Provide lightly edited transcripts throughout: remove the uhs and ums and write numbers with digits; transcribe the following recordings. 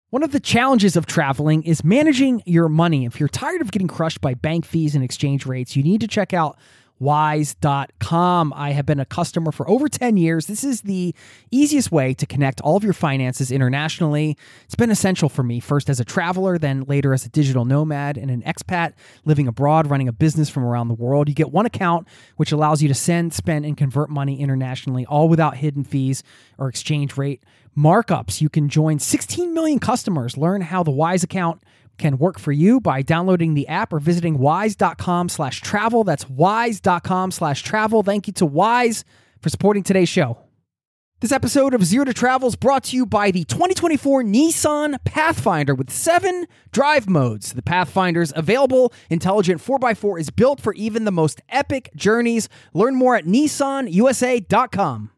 One of the challenges of traveling is managing your money. If you're tired of getting crushed by bank fees and exchange rates, you need to check out Wise.com. I have been a customer for over 10 years. This is the easiest way to connect all of your finances internationally. It's been essential for me, first as a traveler, then later as a digital nomad and an expat living abroad, running a business from around the world. You get one account, which allows you to send, spend, and convert money internationally, all without hidden fees or exchange rate markups. You can join 16 million customers. Learn how the Wise account can work for you by downloading the app or visiting wise.com/travel. That's wise.com/travel. Thank you to Wise for supporting today's show. This episode of Zero to Travel is brought to you by the 2024 Nissan Pathfinder with 7 drive modes. The Pathfinder's available intelligent 4x4 is built for even the most epic journeys. Learn more at nissanusa.com.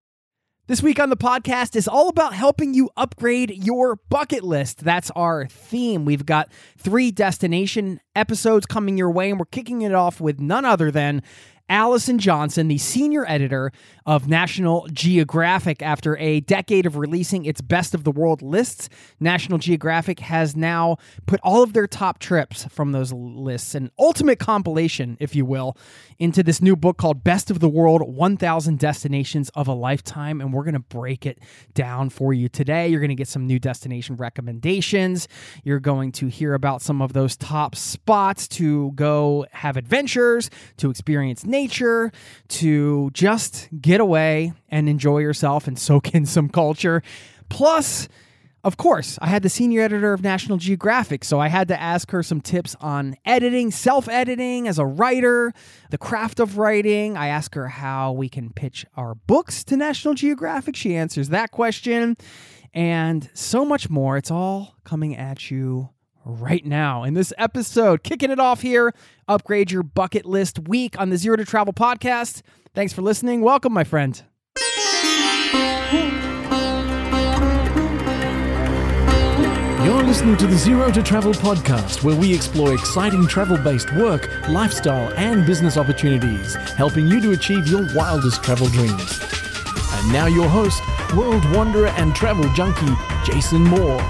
This week on the podcast is all about helping you upgrade your bucket list. That's our theme. We've got 3 destination episodes coming your way, and we're kicking it off with none other than Allison Johnson, the senior editor of National Geographic. After a decade of releasing its best of the world lists, National Geographic has now put all of their top trips from those lists, an ultimate compilation, if you will, into this new book called Best of the World, 1,000 Destinations of a Lifetime. And we're going to break it down for you today. You're going to get some new destination recommendations. You're going to hear about some of those top spots to go have adventures, to experience nature, to just get away and enjoy yourself and soak in some culture. Plus, of course, I had the senior editor of National Geographic, so I had to ask her some tips on editing, self-editing as a writer, the craft of writing. I asked her how we can pitch our books to National Geographic. She answers that question and so much more. It's all coming at you right now in this episode. Kicking it off here, Upgrade Your Bucket List Week on the Zero to Travel podcast. Thanks for listening. Welcome, my friend. You're listening to the Zero to Travel podcast, where we explore exciting travel-based work, lifestyle, and business opportunities, helping you to achieve your wildest travel dreams. And now your host, world wanderer and travel junkie, Jason Moore.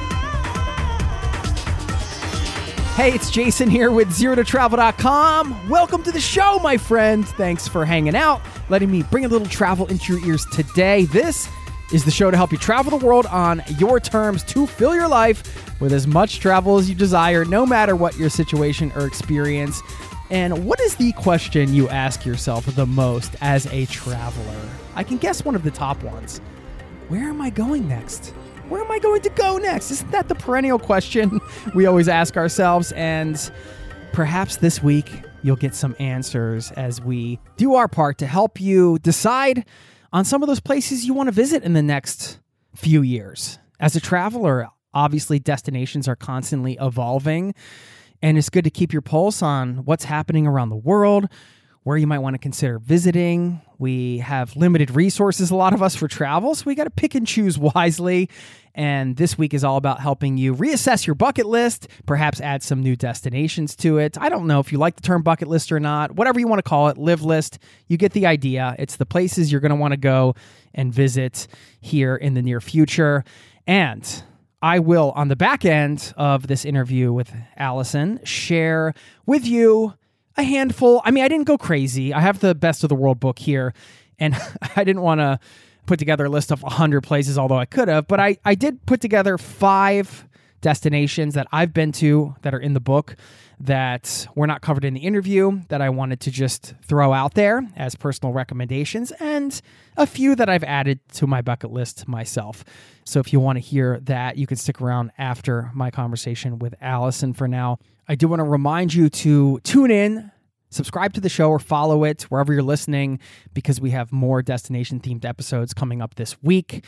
Hey, it's Jason here with ZeroToTravel.com. Welcome to the show, my friend. Thanks for hanging out, letting me bring a little travel into your ears today. This is the show to help you travel the world on your terms, to fill your life with as much travel as you desire, no matter what your situation or experience. And what is the question you ask yourself the most as a traveler? I can guess one of the top ones. Where am I going next? Where am I going to go next? Isn't that the perennial question we always ask ourselves? And perhaps this week you'll get some answers as we do our part to help you decide on some of those places you want to visit in the next few years. As a traveler, obviously destinations are constantly evolving, and it's good to keep your pulse on what's happening around the world, where you might want to consider visiting. We have limited resources, a lot of us, for travel, so we got to pick and choose wisely. And this week is all about helping you reassess your bucket list, perhaps add some new destinations to it. I don't know if you like the term bucket list or not, whatever you want to call it, live list. You get the idea. It's the places you're going to want to go and visit here in the near future. And I will, on the back end of this interview with Allison, share with you a handful. I mean, I didn't go crazy. I have the Best of the World book here, and I didn't want to put together a list of 100 places, although I could have, but I did put together 5 destinations that I've been to that are in the book that were not covered in the interview that I wanted to just throw out there as personal recommendations, and a few that I've added to my bucket list myself. So if you want to hear that, you can stick around after my conversation with Allison. For now, I do want to remind you to tune in, subscribe to the show, or follow it wherever you're listening, because we have more destination-themed episodes coming up this week.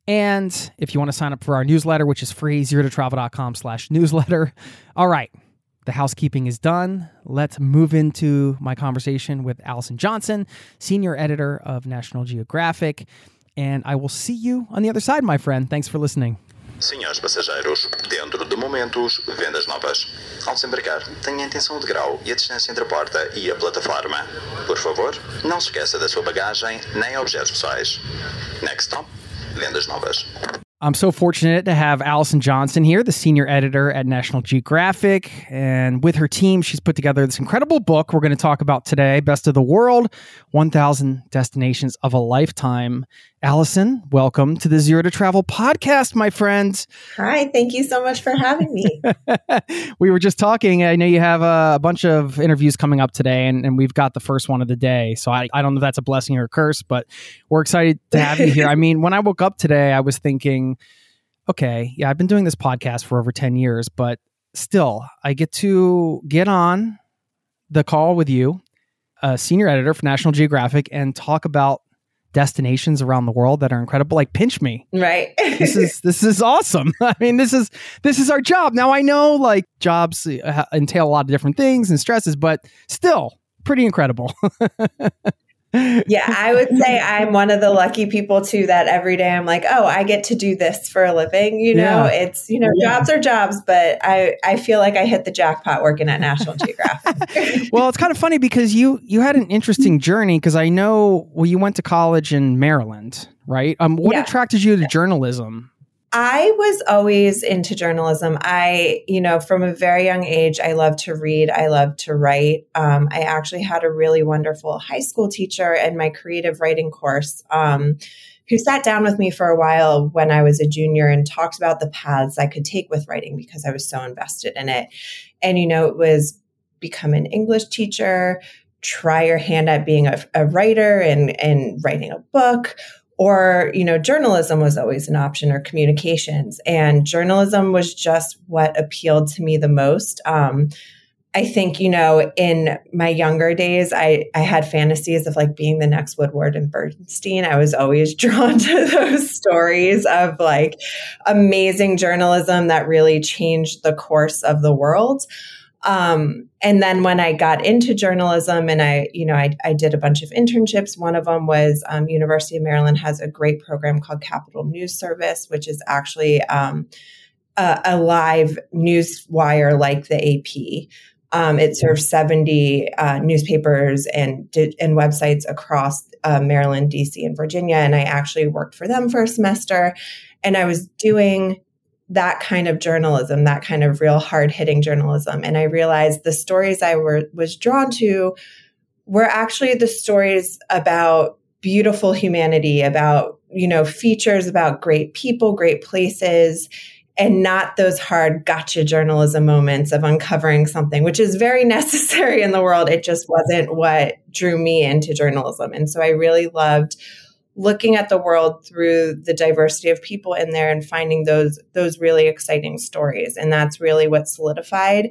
And if you want to sign up for our newsletter, which is free, zerototravel.com/newsletter. All right, the housekeeping is done. Let's move into my conversation with Allison Johnson, senior editor of National Geographic. And I will see you on the other side, my friend. Thanks for listening. Senhores passageiros, dentro de momentos, vendas novas. Ao desembarcar, tenha a intenção de grau e a distância entre a porta e a plataforma. Por favor, não se esqueça da sua bagagem nem objetos pessoais. Next stop, vendas novas. I'm so fortunate to have Allison Johnson here, the senior editor at National Geographic. And with her team, she's put together this incredible book we're going to talk about today, Best of the World, 1,000 Destinations of a Lifetime. Allison, welcome to the Zero to Travel podcast, my friend. Hi, thank you so much for having me. We were just talking. I know you have a bunch of interviews coming up today, and we've got the first one of the day. So I don't know if that's a blessing or a curse, but we're excited to have you here. I mean, when I woke up today, I was thinking, okay, yeah, I've been doing this podcast for over 10 years, but still, I get to get on the call with you, a senior editor for National Geographic, and talk about destinations around the world that are incredible. Like, pinch me. Right. This is awesome. I mean, this is our job. Now, I know like jobs entail a lot of different things and stresses, but still pretty incredible. Yeah, I would say I'm one of the lucky people too, that every day I'm like, oh, I get to do this for a living. It's, jobs are jobs, but I feel like I hit the jackpot working at National Geographic. Well, it's kind of funny because you had an interesting journey, because I know, you went to college in Maryland, right? What attracted you to journalism? I was always into journalism. From a very young age, I loved to read. I loved to write. I actually had a really wonderful high school teacher in my creative writing course, who sat down with me for a while when I was a junior and talked about the paths I could take with writing because I was so invested in it. And, it was become an English teacher, try your hand at being a writer and writing a book. Or, journalism was always an option, or communications. And journalism was just what appealed to me the most. I think, in my younger days, I had fantasies of like being the next Woodward and Bernstein. I was always drawn to those stories of like amazing journalism that really changed the course of the world. And then when I got into journalism and I did a bunch of internships, one of them was University of Maryland has a great program called Capital News Service, which is actually a live news wire like the AP. It serves 70 newspapers and websites across Maryland, DC, and Virginia. And I actually worked for them for a semester, and I was doing that kind of journalism, that kind of real hard-hitting journalism. And I realized the stories I was drawn to were actually the stories about beautiful humanity, about, features about great people, great places, and not those hard gotcha journalism moments of uncovering something, which is very necessary in the world. It just wasn't what drew me into journalism. And so I really loved looking at the world through the diversity of people in there and finding those really exciting stories. And that's really what solidified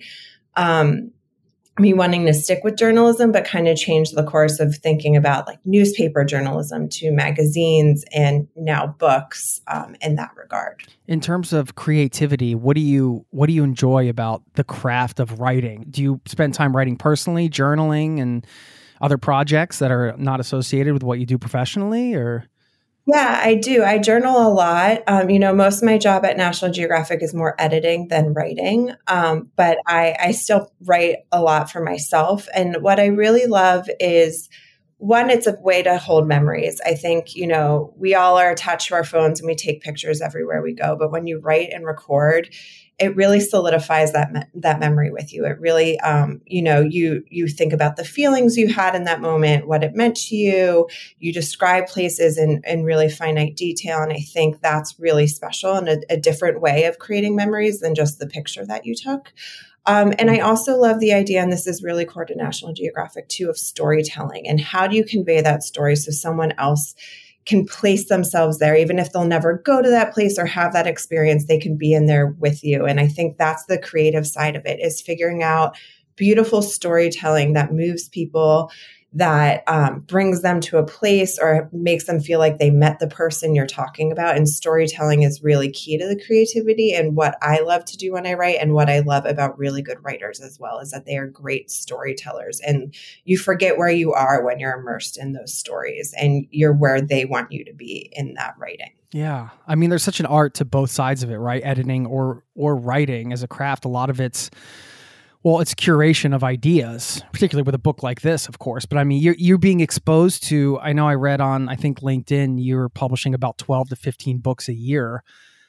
me wanting to stick with journalism, but kind of change the course of thinking about like newspaper journalism to magazines and now books in that regard. In terms of creativity, what do you enjoy about the craft of writing? Do you spend time writing personally, journaling, and other projects that are not associated with what you do professionally, or? Yeah, I do. I journal a lot. Most of my job at National Geographic is more editing than writing. But I still write a lot for myself. And what I really love is, one, it's a way to hold memories. I think, we all are attached to our phones and we take pictures everywhere we go. But when you write and record, it really solidifies that memory with you. It really, you think about the feelings you had in that moment, what it meant to you. You describe places in really finite detail. And I think that's really special and a different way of creating memories than just the picture that you took. And I also love the idea, and this is really core to National Geographic too, of storytelling. And how do you convey that story so someone else can place themselves there, even if they'll never go to that place or have that experience, they can be in there with you. And I think that's the creative side of it, is figuring out beautiful storytelling that moves people, that brings them to a place or makes them feel like they met the person you're talking about. And storytelling is really key to the creativity and what I love to do when I write, and what I love about really good writers as well, is that they are great storytellers. And you forget where you are when you're immersed in those stories and you're where they want you to be in that writing. Yeah. I mean, there's such an art to both sides of it, right? Editing or writing as a craft. A lot of it's curation of ideas, particularly with a book like this, of course. But I mean, you're being exposed to, I know I read on, I think LinkedIn, you're publishing about 12 to 15 books a year.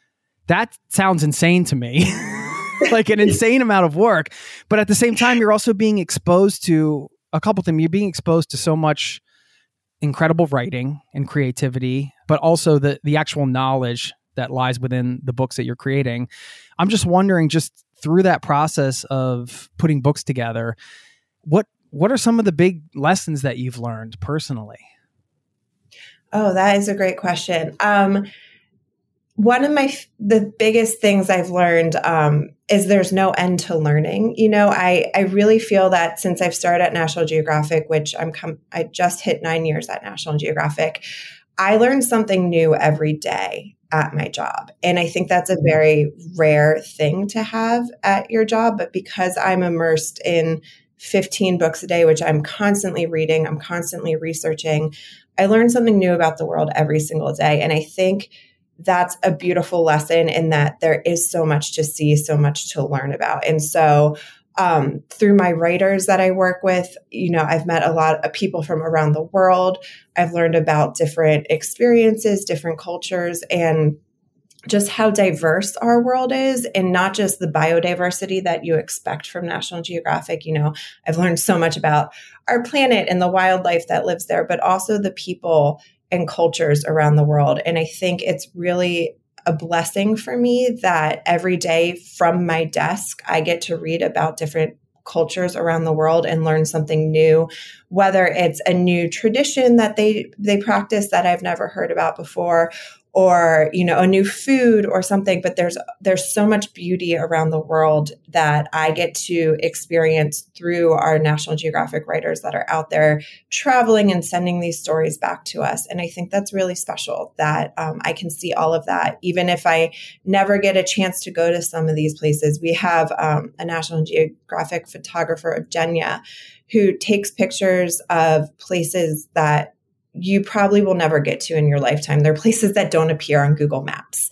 That sounds insane to me. Like an insane amount of work. But at the same time, you're also being exposed to a couple things. You're being exposed to so much incredible writing and creativity, but also the actual knowledge that lies within the books that you're creating. I'm just wondering, just through that process of putting books together, what are some of the big lessons that you've learned personally? Oh, that is a great question. One of the biggest things I've learned is there's no end to learning. You know, I really feel that since I've started at National Geographic, which I just hit 9 years at National Geographic, I learn something new every day at my job. And I think that's a very rare thing to have at your job. But because I'm immersed in 15 books a day, which I'm constantly reading, I'm constantly researching, I learn something new about the world every single day. And I think that's a beautiful lesson in that there is so much to see, so much to learn about. And so through my writers that I work with, you know, I've met a lot of people from around the world. I've learned about different experiences, different cultures, and just how diverse our world is, and not just the biodiversity that you expect from National Geographic. You know, I've learned so much about our planet and the wildlife that lives there, but also the people and cultures around the world. And I think it's really a blessing for me that every day from my desk, I get to read about different cultures around the world and learn something new, whether it's a new tradition that they practice that I've never heard about before, or, you know, a new food or something. But there's so much beauty around the world that I get to experience through our National Geographic writers that are out there traveling and sending these stories back to us. And I think that's really special that I can see all of that. Even if I never get a chance to go to some of these places, we have a National Geographic photographer, Evgenia, who takes pictures of places that you probably will never get to in your lifetime. There are places that don't appear on Google Maps.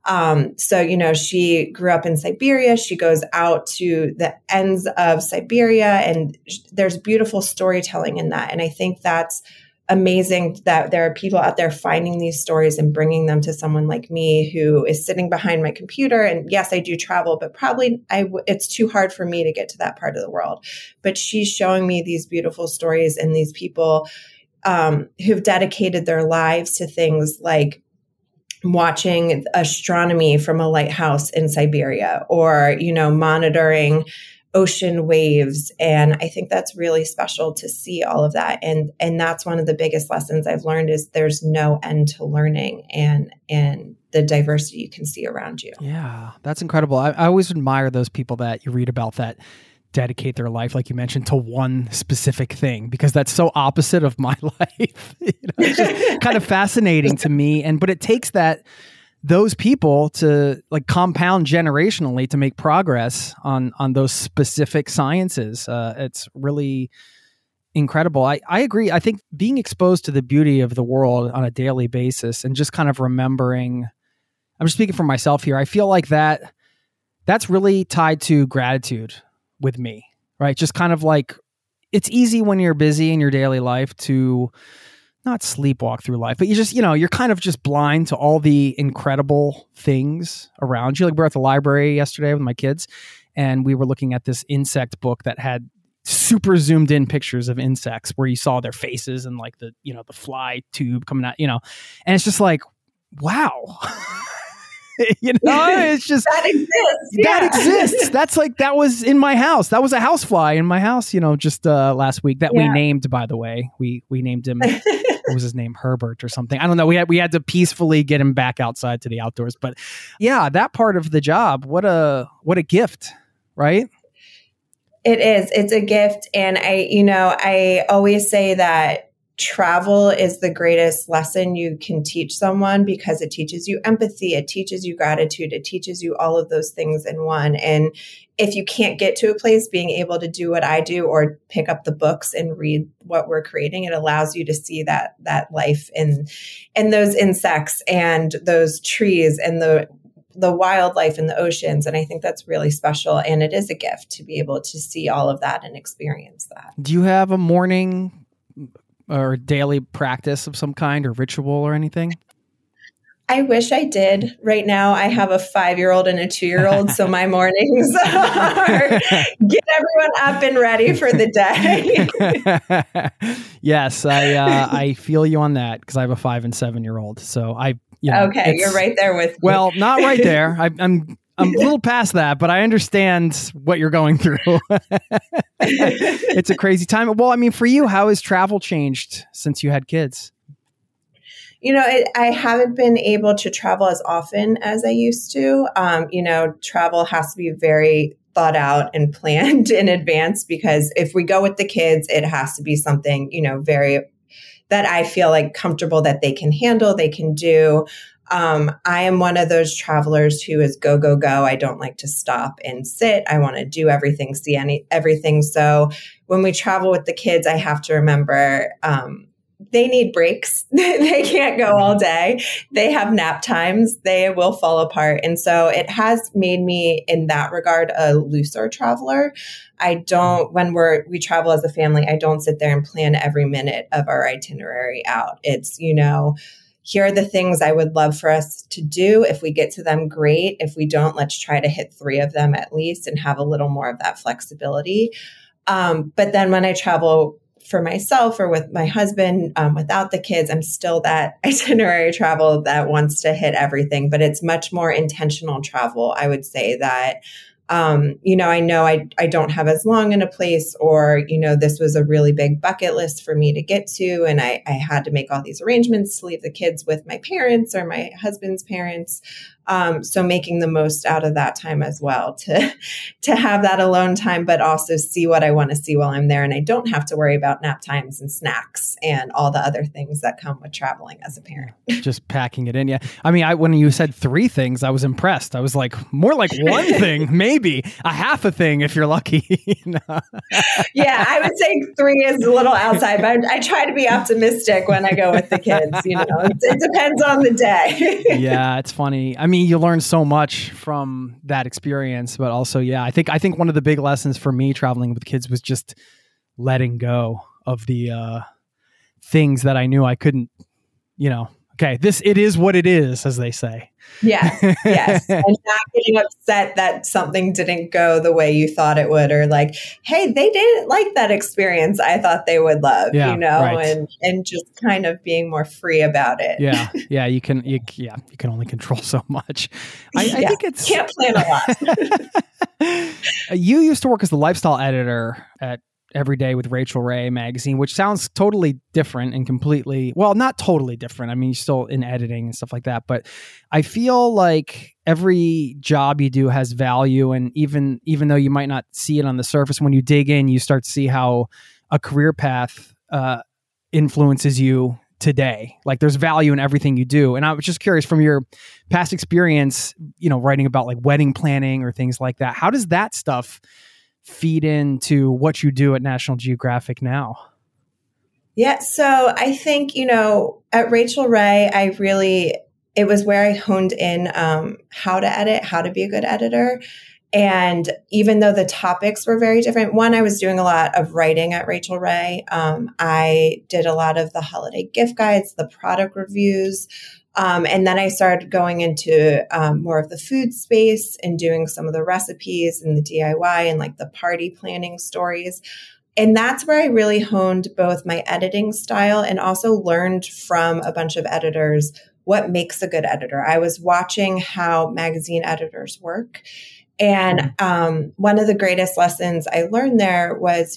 So, you know, she grew up in Siberia. She goes out to the ends of Siberia, and there's beautiful storytelling in that. And I think that's amazing that there are people out there finding these stories and bringing them to someone like me who is sitting behind my computer. And yes, I do travel, but probably it's too hard for me to get to that part of the world. But she's showing me these beautiful stories and these people who've dedicated their lives to things like watching astronomy from a lighthouse in Siberia, or, you know, monitoring ocean waves. And I think that's really special to see all of that. And that's one of the biggest lessons I've learned is there's no end to learning and the diversity you can see around you. Yeah, that's incredible. I always admire those people that you read about that dedicate their life, like you mentioned, to one specific thing, because that's so opposite of my life. You know, it's just kind of fascinating to me. But it takes those people to like compound generationally to make progress on those specific sciences. It's really incredible. I agree. I think being exposed to the beauty of the world on a daily basis and just kind of remembering, I'm just speaking for myself here, I feel like that's really tied to gratitude with me, right? Just kind of like, it's easy when you're busy in your daily life to not sleepwalk through life, but you just, you know, you're kind of just blind to all the incredible things around you. Like we were at the library yesterday with my kids, and we were looking at this insect book that had super zoomed in pictures of insects where you saw their faces and like the, you know, the fly tube coming out, you know, and it's just like, wow. You know, it's just that exists. That exists. That's like, that was in my house. That was a housefly in my house, you know, just last week that we named, by the way. We named him, what was his name? Herbert or something. I don't know. We had to peacefully get him back outside to the outdoors. But yeah, that part of the job, what a gift, right? It is. It's a gift. And I always say that travel is the greatest lesson you can teach someone, because it teaches you empathy, it teaches you gratitude, it teaches you all of those things in one. And if you can't get to a place, being able to do what I do or pick up the books and read what we're creating, it allows you to see that life in those insects and those trees and the wildlife in the oceans. And I think that's really special. And it is a gift to be able to see all of that and experience that. Do you have a morning or daily practice of some kind or ritual or anything? I wish I did. Right now, I have a 5-year-old and a 2-year-old, so my mornings are get everyone up and ready for the day. Yes, I feel you on that because I have a 5 and 7-year-old. So okay, you're right there with me. Well, not right there. I'm a little past that, but I understand what you're going through. It's a crazy time. Well, I mean, for you, how has travel changed since you had kids? I haven't been able to travel as often as I used to. Travel has to be very thought out and planned in advance, because if we go with the kids, it has to be something, very that I feel like comfortable that they can handle, they can do. I am one of those travelers who is go, go, go. I don't like to stop and sit. I want to do everything, see everything. So when we travel with the kids, I have to remember, they need breaks. They can't go all day. They have nap times. They will fall apart. And so it has made me, in that regard, a looser traveler. When we travel as a family, I don't sit there and plan every minute of our itinerary out. It's, here are the things I would love for us to do. If we get to them, great. If we don't, let's try to hit 3 of them at least and have a little more of that flexibility. But then when I travel for myself or with my husband, without the kids, I'm still that itinerary travel that wants to hit everything, but it's much more intentional travel. I would say that, I know I don't have as long in a place, or, this was a really big bucket list for me to get to. And I had to make all these arrangements to leave the kids with my parents or my husband's parents. So making the most out of that time as well to have that alone time, but also see what I want to see while I'm there. And I don't have to worry about nap times and snacks and all the other things that come with traveling as a parent. Just packing it in. Yeah. I mean, when you said 3 things, I was impressed. I was like, more like 1 thing, maybe a half a thing if you're lucky. Yeah, I would say 3 is a little outside, but I try to be optimistic when I go with the kids. It depends on the day. Yeah, it's funny. I mean, you learn so much from that experience, but also, yeah, I think one of the big lessons for me traveling with kids was just letting go of the things that I knew I couldn't, okay, it is what it is, as they say. Yes. And not getting upset that something didn't go the way you thought it would, or like, hey, they didn't like that experience I thought they would love, right. and just kind of being more free about it. Yeah. You can only control so much. I think can't plan a lot. You used to work as the lifestyle editor at Every Day with Rachel Ray magazine, which sounds totally different and completely, well, not totally different. I mean, you're still in editing and stuff like that, but I feel like every job you do has value. And even though you might not see it on the surface, when you dig in, you start to see how a career path influences you today. Like there's value in everything you do. And I was just curious, from your past experience, writing about like wedding planning or things like that, how does that stuff feed into what you do at National Geographic now? Yeah. So I think, at Rachel Ray, it was where I honed in how to edit, how to be a good editor. And even though the topics were very different, I was doing a lot of writing at Rachel Ray. I did a lot of the holiday gift guides, the product reviews. And then I started going into more of the food space and doing some of the recipes and the DIY and like the party planning stories. And that's where I really honed both my editing style and also learned from a bunch of editors what makes a good editor. I was watching how magazine editors work. And one of the greatest lessons I learned there was,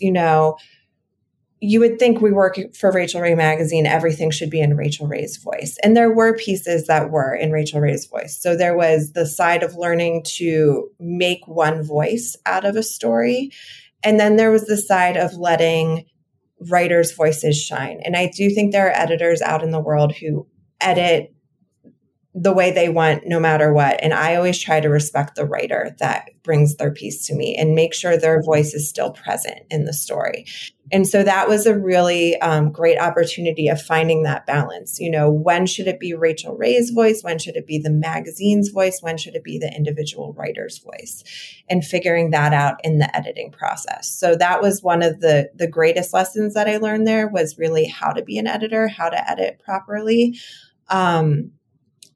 you would think we work for Rachel Ray magazine, everything should be in Rachel Ray's voice. And there were pieces that were in Rachel Ray's voice. So there was the side of learning to make one voice out of a story. And then there was the side of letting writers' voices shine. And I do think there are editors out in the world who edit the way they want, no matter what. And I always try to respect the writer that brings their piece to me and make sure their voice is still present in the story. And so that was a really great opportunity of finding that balance. When should it be Rachel Ray's voice? When should it be the magazine's voice? When should it be the individual writer's voice? And figuring that out in the editing process. So that was one of the greatest lessons that I learned there, was really how to be an editor, how to edit properly.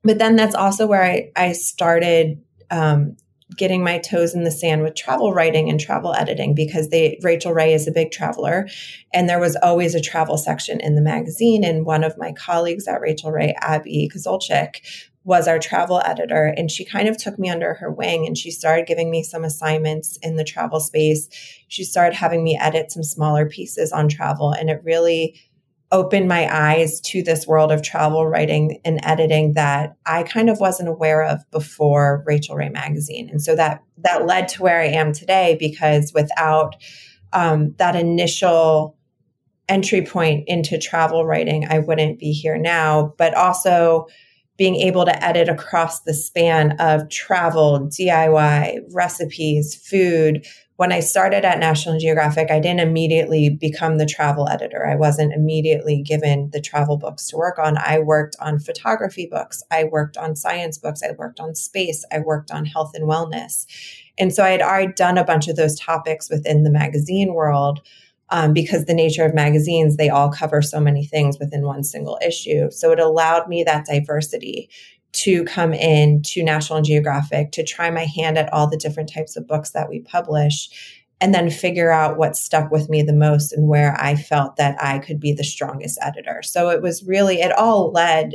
But then that's also where I started getting my toes in the sand with travel writing and travel editing, because Rachel Ray is a big traveler, and there was always a travel section in the magazine. And one of my colleagues at Rachel Ray, Abby Kozolczyk, was our travel editor, and she kind of took me under her wing, and she started giving me some assignments in the travel space. She started having me edit some smaller pieces on travel, and it really opened my eyes to this world of travel writing and editing that I kind of wasn't aware of before Rachel Ray magazine. And so that led to where I am today, because without that initial entry point into travel writing, I wouldn't be here now. But also being able to edit across the span of travel, DIY, recipes, food. When I started at National Geographic, I didn't immediately become the travel editor. I wasn't immediately given the travel books to work on. I worked on photography books. I worked on science books. I worked on space. I worked on health and wellness. And so I had already done a bunch of those topics within the magazine world, because the nature of magazines, they all cover so many things within one single issue. So it allowed me that diversity to come in to National Geographic, to try my hand at all the different types of books that we publish, and then figure out what stuck with me the most and where I felt that I could be the strongest editor. So it was really, it all led,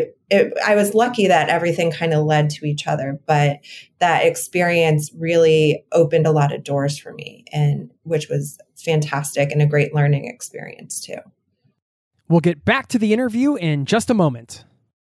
I was lucky that everything kind of led to each other, but that experience really opened a lot of doors for me, and which was fantastic and a great learning experience too. We'll get back to the interview in just a moment.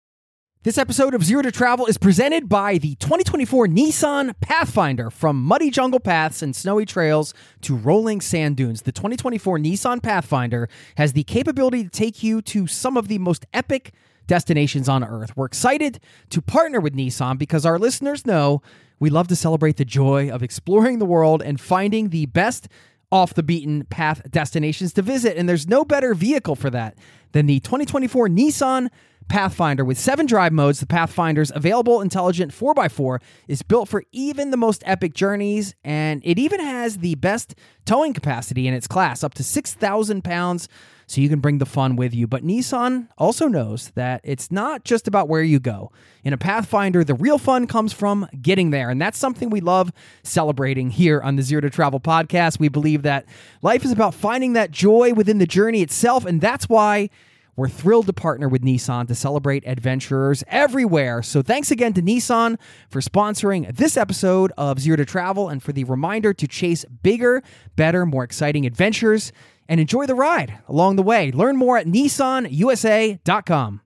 This episode of Zero to Travel is presented by the 2024 Nissan Pathfinder. From muddy jungle paths and snowy trails to rolling sand dunes, the 2024 Nissan Pathfinder has the capability to take you to some of the most epic destinations on Earth. We're excited to partner with Nissan because our listeners know we love to celebrate the joy of exploring the world and finding the best off the beaten path destinations to visit. And there's no better vehicle for that than the 2024 Nissan Pathfinder. With 7 drive modes, the Pathfinder's available intelligent 4x4 is built for even the most epic journeys, and it even has the best towing capacity in its class, up to 6,000 pounds, so you can bring the fun with you. But Nissan also knows that it's not just about where you go. In a Pathfinder, the real fun comes from getting there, and that's something we love celebrating here on the Zero to Travel podcast. We believe that life is about finding that joy within the journey itself, and that's why we're thrilled to partner with Nissan to celebrate adventurers everywhere. So thanks again to Nissan for sponsoring this episode of Zero to Travel, and for the reminder to chase bigger, better, more exciting adventures and enjoy the ride along the way. Learn more at nissanusa.com.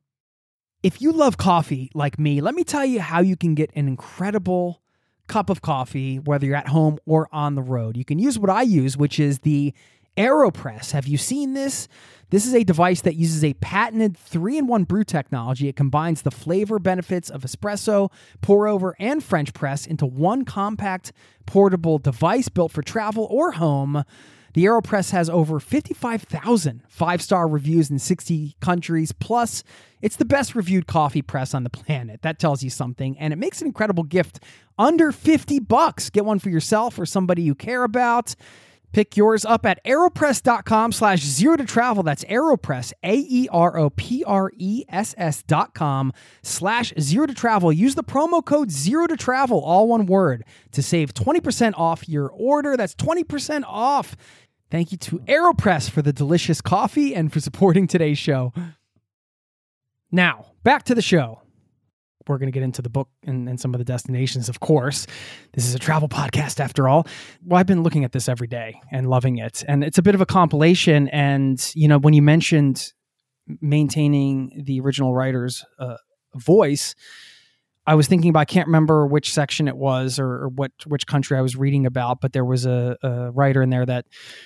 If you love coffee like me, let me tell you how you can get an incredible cup of coffee, whether you're at home or on the road. You can use what I use, which is the AeroPress. Have you seen this? This is a device that uses a patented 3-in-1 brew technology. It combines the flavor benefits of espresso, pour-over, and French press into one compact, portable device built for travel or home. The AeroPress has over 55,000 five-star reviews in 60 countries. Plus, it's the best reviewed coffee press on the planet. That tells you something. And it makes an incredible gift under $50. Get one for yourself or somebody you care about. Pick yours up at aeropress.com/zero-to-travel. That's AeroPress, AeroPress.com/zero-to-travel. Use the promo code ZERO-to-travel, all one word, to save 20% off your order. That's 20% off. Thank you to AeroPress for the delicious coffee and for supporting today's show. Now, back to the show. We're going to get into the book and some of the destinations, of course. This is a travel podcast after all. Well, I've been looking at this every day and loving it. And it's a bit of a compilation. And, you know, when you mentioned maintaining the original writer's voice, I was thinking about, I can't remember which section it was or which country I was reading about, but there was a writer in there that,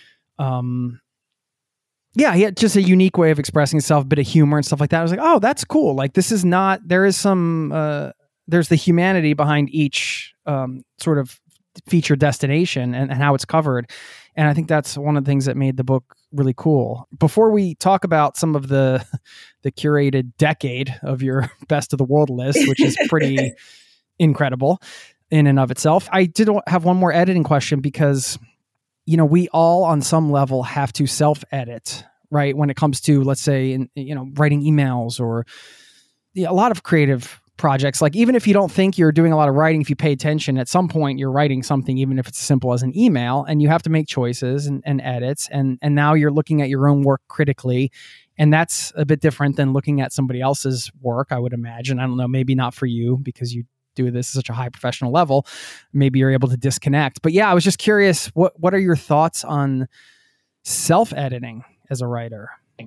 yeah, he had just a unique way of expressing himself, a bit of humor and stuff like that. I was like, oh, that's cool. Like, this is not, there is some, there's the humanity behind each sort of featured destination and how it's covered. And I think that's one of the things that made the book really cool. Before we talk about some of the curated decade of your best of the world list, which is pretty incredible in and of itself, I did have one more editing question because, you know, we all on some level have to self-edit, right? When it comes to, let's say, writing emails or a lot of creative projects, like even if you don't think you're doing a lot of writing, if you pay attention, at some point you're writing something, even if it's as simple as an email, and you have to make choices and edits. And now you're looking at your own work critically. And that's a bit different than looking at somebody else's work, I would imagine. I don't know, maybe not for you because you do this at such a high professional level. Maybe you're able to disconnect. But yeah, I was just curious, what are your thoughts on self-editing as a writer?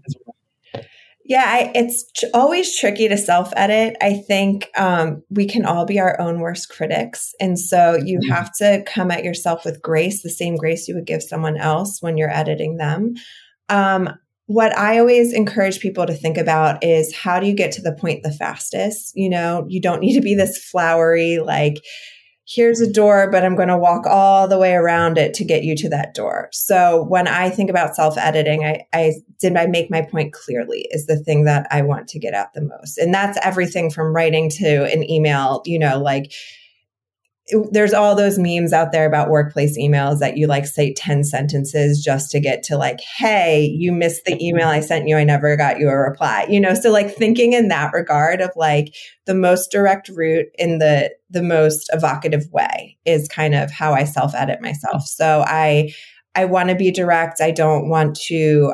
Yeah, it's always tricky to self-edit. I think we can all be our own worst critics. And so you have to come at yourself with grace, the same grace you would give someone else when you're editing them. What I always encourage people to think about is, how do you get to the point the fastest? You know, you don't need to be this flowery, like, here's a door, but I'm going to walk all the way around it to get you to that door. So when I think about self-editing, did I make my point clearly is the thing that I want to get at the most. And that's everything from writing to an email, you know, like there's all those memes out there about workplace emails that you like say 10 sentences just to get to like, hey, you missed the email I sent you. I never got you a reply, you know? So like thinking in that regard of like the most direct route in the most evocative way is kind of how I self-edit myself. So I want to be direct. I don't want to,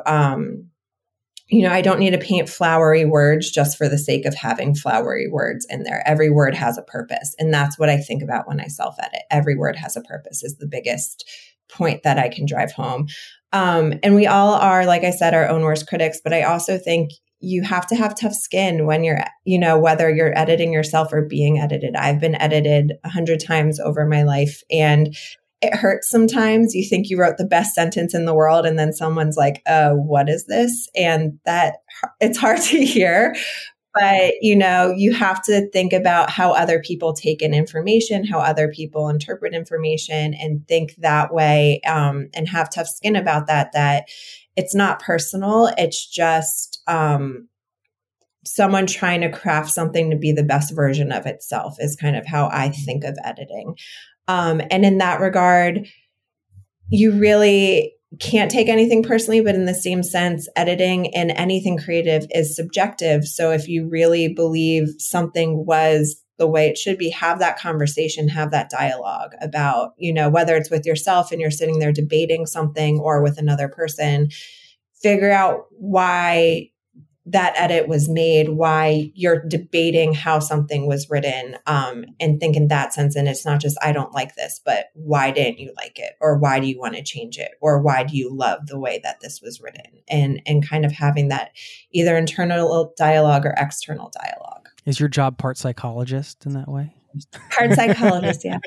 I don't need to paint flowery words just for the sake of having flowery words in there. Every word has a purpose. And that's what I think about when I self-edit. Every word has a purpose is the biggest point that I can drive home. And we all are, like I said, our own worst critics. But I also think you have to have tough skin when you're, whether you're editing yourself or being edited. I've been edited 100 times over my life, and it hurts sometimes. You think you wrote the best sentence in the world, and then someone's like, what is this? And that it's hard to hear. But, you have to think about how other people take in information, how other people interpret information, and think that way, and have tough skin about that it's not personal. It's just someone trying to craft something to be the best version of itself is kind of how I think of editing. And in that regard, you really can't take anything personally, but in the same sense, editing and anything creative is subjective. So if you really believe something was the way it should be, have that conversation, have that dialogue about, whether it's with yourself and you're sitting there debating something or with another person, figure out why that edit was made, why you're debating how something was written, and think in that sense. And it's not just, I don't like this, but why didn't you like it? Or why do you want to change it? Or why do you love the way that this was written? And kind of having that either internal dialogue or external dialogue. Is your job part psychologist in that way? Part psychologist, yeah.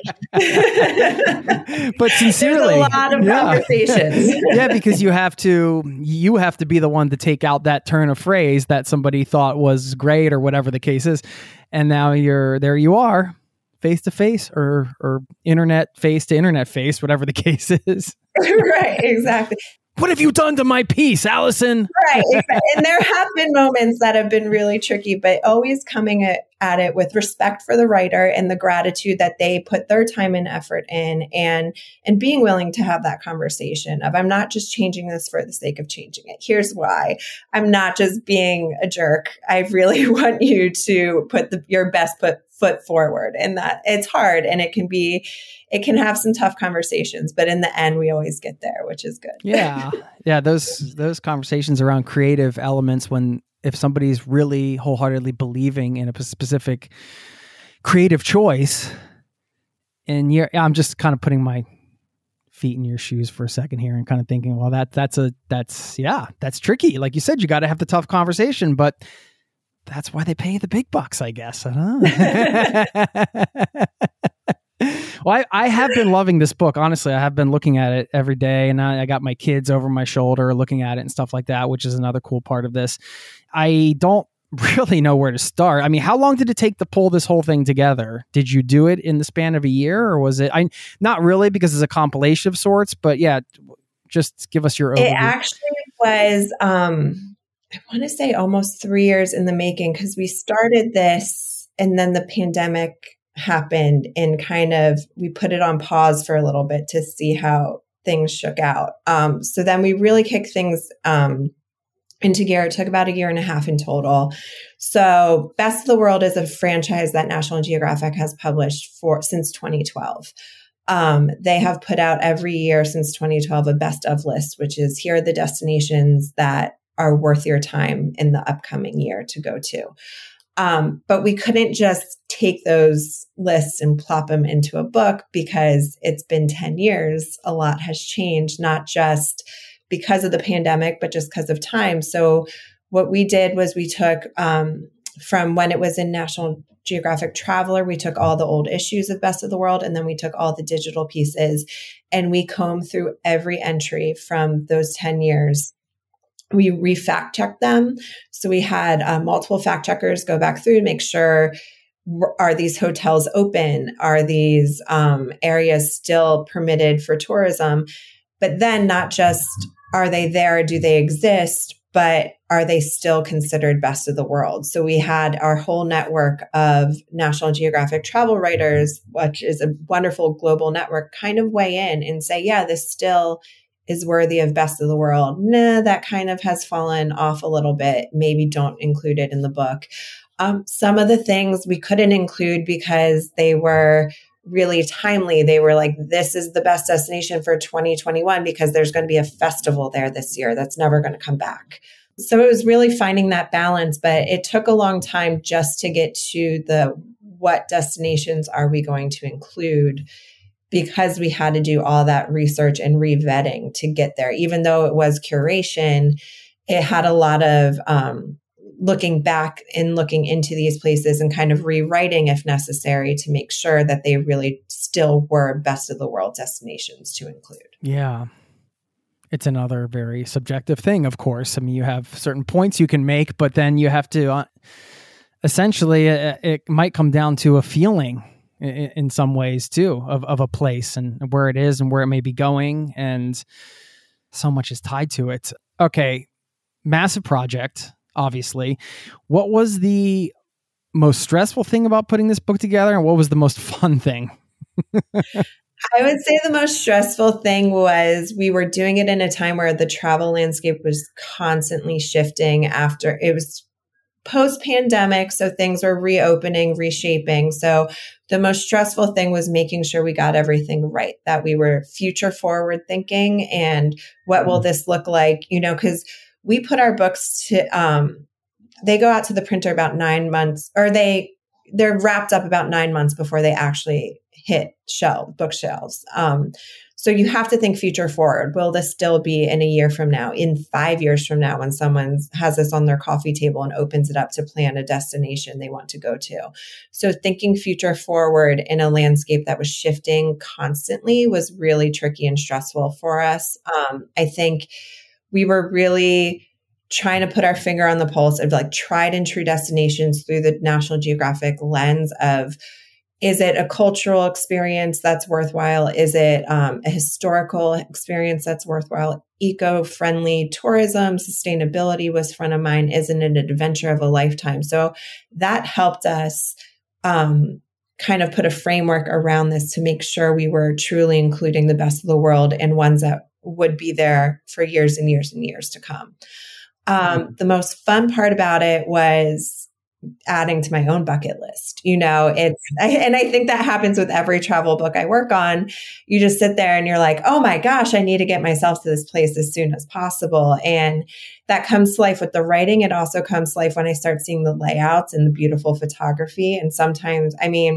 But sincerely, there's a lot of conversations. Yeah, because you have to be the one to take out that turn of phrase that somebody thought was great or whatever the case is, and now there you are, face to face or internet face to internet face, whatever the case is. Right, exactly. What have you done to my piece, Allison? Right. Exactly. And there have been moments that have been really tricky, but always coming at it with respect for the writer and the gratitude that they put their time and effort in, and being willing to have that conversation of, I'm not just changing this for the sake of changing it. Here's why. I'm not just being a jerk. I really want you to put your best foot forward, and that it's hard, and it can have some tough conversations, but in the end we always get there, which is good. Yeah. Those conversations around creative elements, if somebody's really wholeheartedly believing in a specific creative choice, and I'm just kind of putting my feet in your shoes for a second here and kind of thinking, well, that's tricky. Like you said, you got to have the tough conversation, but that's why they pay the big bucks, I guess. Well, I have been loving this book. Honestly, I have been looking at it every day, and I got my kids over my shoulder looking at it and stuff like that, which is another cool part of this. I don't really know where to start. I mean, how long did it take to pull this whole thing together? Did you do it in the span of a year, or was it? Not really, because it's a compilation of sorts, but yeah, just give us your overview. It actually was, I want to say almost 3 years in the making, because we started this and then the pandemic happened, and kind of we put it on pause for a little bit to see how things shook out. So then we really kicked things into gear. It took about 1.5 years in total. So Best of the World is a franchise that National Geographic has published since 2012. They have put out every year since 2012 a best of list, which is here are the destinations that are worth your time in the upcoming year to go to. But we couldn't just take those lists and plop them into a book because it's been 10 years. A lot has changed, not just because of the pandemic, but just because of time. So what we did was we took from when it was in National Geographic Traveler, we took all the old issues of Best of the World, and then we took all the digital pieces and we combed through every entry from those 10 years. We re-fact checked them. So we had multiple fact checkers go back through to make sure, are these hotels open? Are these areas still permitted for tourism? But then not just are they there, do they exist, but are they still considered best of the world? So we had our whole network of National Geographic travel writers, which is a wonderful global network, kind of weigh in and say, yeah, this still is worthy of best of the world. Nah, that kind of has fallen off a little bit. Maybe don't include it in the book. Some of the things we couldn't include because they were really timely. They were like, this is the best destination for 2021 because there's going to be a festival there this year that's never going to come back. So it was really finding that balance, but it took a long time just to get to what destinations are we going to include, because we had to do all that research and re-vetting to get there. Even though it was curation, it had a lot of looking back and looking into these places and kind of rewriting if necessary to make sure that they really still were best of the world destinations to include. Yeah. It's another very subjective thing, of course. I mean, you have certain points you can make, but then you have to, essentially, it might come down to a feeling in some ways too, of a place and where it is and where it may be going. And so much is tied to it. Okay. Massive project, obviously. What was the most stressful thing about putting this book together? And what was the most fun thing? I would say the most stressful thing was we were doing it in a time where the travel landscape was constantly shifting after it was post-pandemic. So things were reopening, reshaping. So the most stressful thing was making sure we got everything right, that we were future forward thinking and what will this look like, because we put our books to, they go out to the printer about 9 months, or they're wrapped up about 9 months before they actually hit bookshelves. So you have to think future forward. Will this still be in a year from now, in 5 years from now, when someone has this on their coffee table and opens it up to plan a destination they want to go to? So thinking future forward in a landscape that was shifting constantly was really tricky and stressful for us. I think we were really trying to put our finger on the pulse of like tried and true destinations through the National Geographic lens of, is it a cultural experience that's worthwhile? Is it a historical experience that's worthwhile? Eco-friendly tourism, sustainability was front of mind. Isn't it an adventure of a lifetime? So that helped us kind of put a framework around this to make sure we were truly including the best of the world and ones that would be there for years and years and years to come. The most fun part about it was adding to my own bucket list. And I think that happens with every travel book I work on. You just sit there and you're like, oh my gosh, I need to get myself to this place as soon as possible. And that comes to life with the writing. It also comes to life when I start seeing the layouts and the beautiful photography. And sometimes,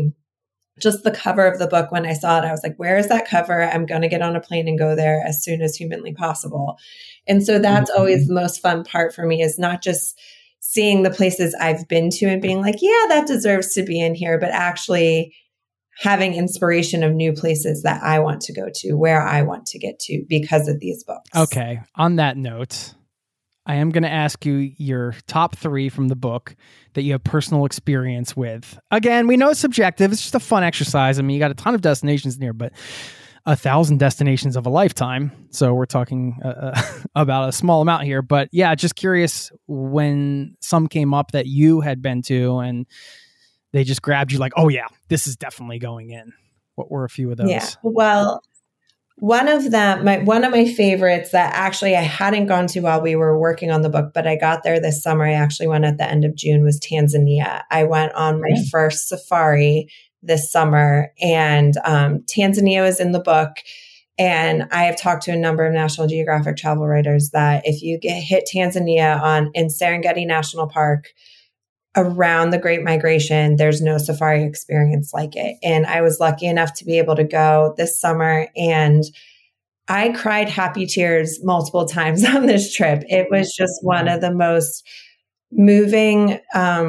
just the cover of the book, when I saw it, I was like, where is that cover? I'm going to get on a plane and go there as soon as humanly possible. And so that's always the most fun part for me, is not just seeing the places I've been to and being like, yeah, that deserves to be in here, but actually having inspiration of new places that I want to go to, where I want to get to because of these books. Okay. On that note, I am going to ask you your top 3 from the book that you have personal experience with. Again, we know it's subjective. It's just a fun exercise. You got a ton of destinations in here, but 1,000 destinations of a lifetime. So we're talking about a small amount here. But yeah, just curious, when some came up that you had been to and they just grabbed you like, oh yeah, this is definitely going in. What were a few of those? Yeah, well, One of my favorites that actually I hadn't gone to while we were working on the book, but I got there this summer. I actually went at the end of June, was Tanzania. I went on my first safari this summer, and Tanzania was in the book. And I have talked to a number of National Geographic travel writers that if you hit Tanzania in Serengeti National Park around the Great Migration, there's no safari experience like it. And I was lucky enough to be able to go this summer, and I cried happy tears multiple times on this trip. It was just one of the most moving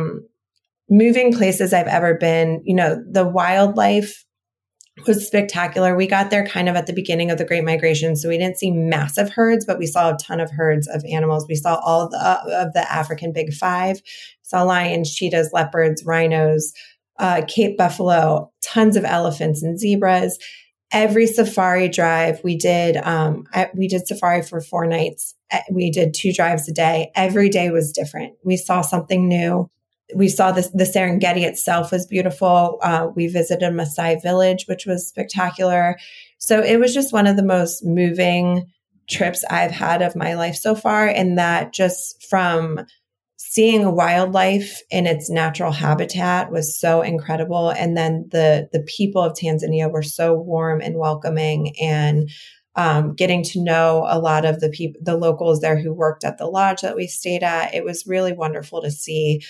places I've ever been. You know, the wildlife was spectacular. We got there kind of at the beginning of the Great Migration, so we didn't see massive herds, but we saw a ton of herds of animals. We saw all of the African Big Five, saw lions, cheetahs, leopards, rhinos, Cape buffalo, tons of elephants and zebras. Every safari drive we did safari for 4 nights. We did 2 drives a day. Every day was different. We saw something new. We saw the Serengeti itself was beautiful. We visited Maasai village, which was spectacular. So it was just one of the most moving trips I've had of my life so far. And that just from seeing wildlife in its natural habitat was so incredible. And then the people of Tanzania were so warm and welcoming, and getting to know a lot of the locals there who worked at the lodge that we stayed at. It was really wonderful to see.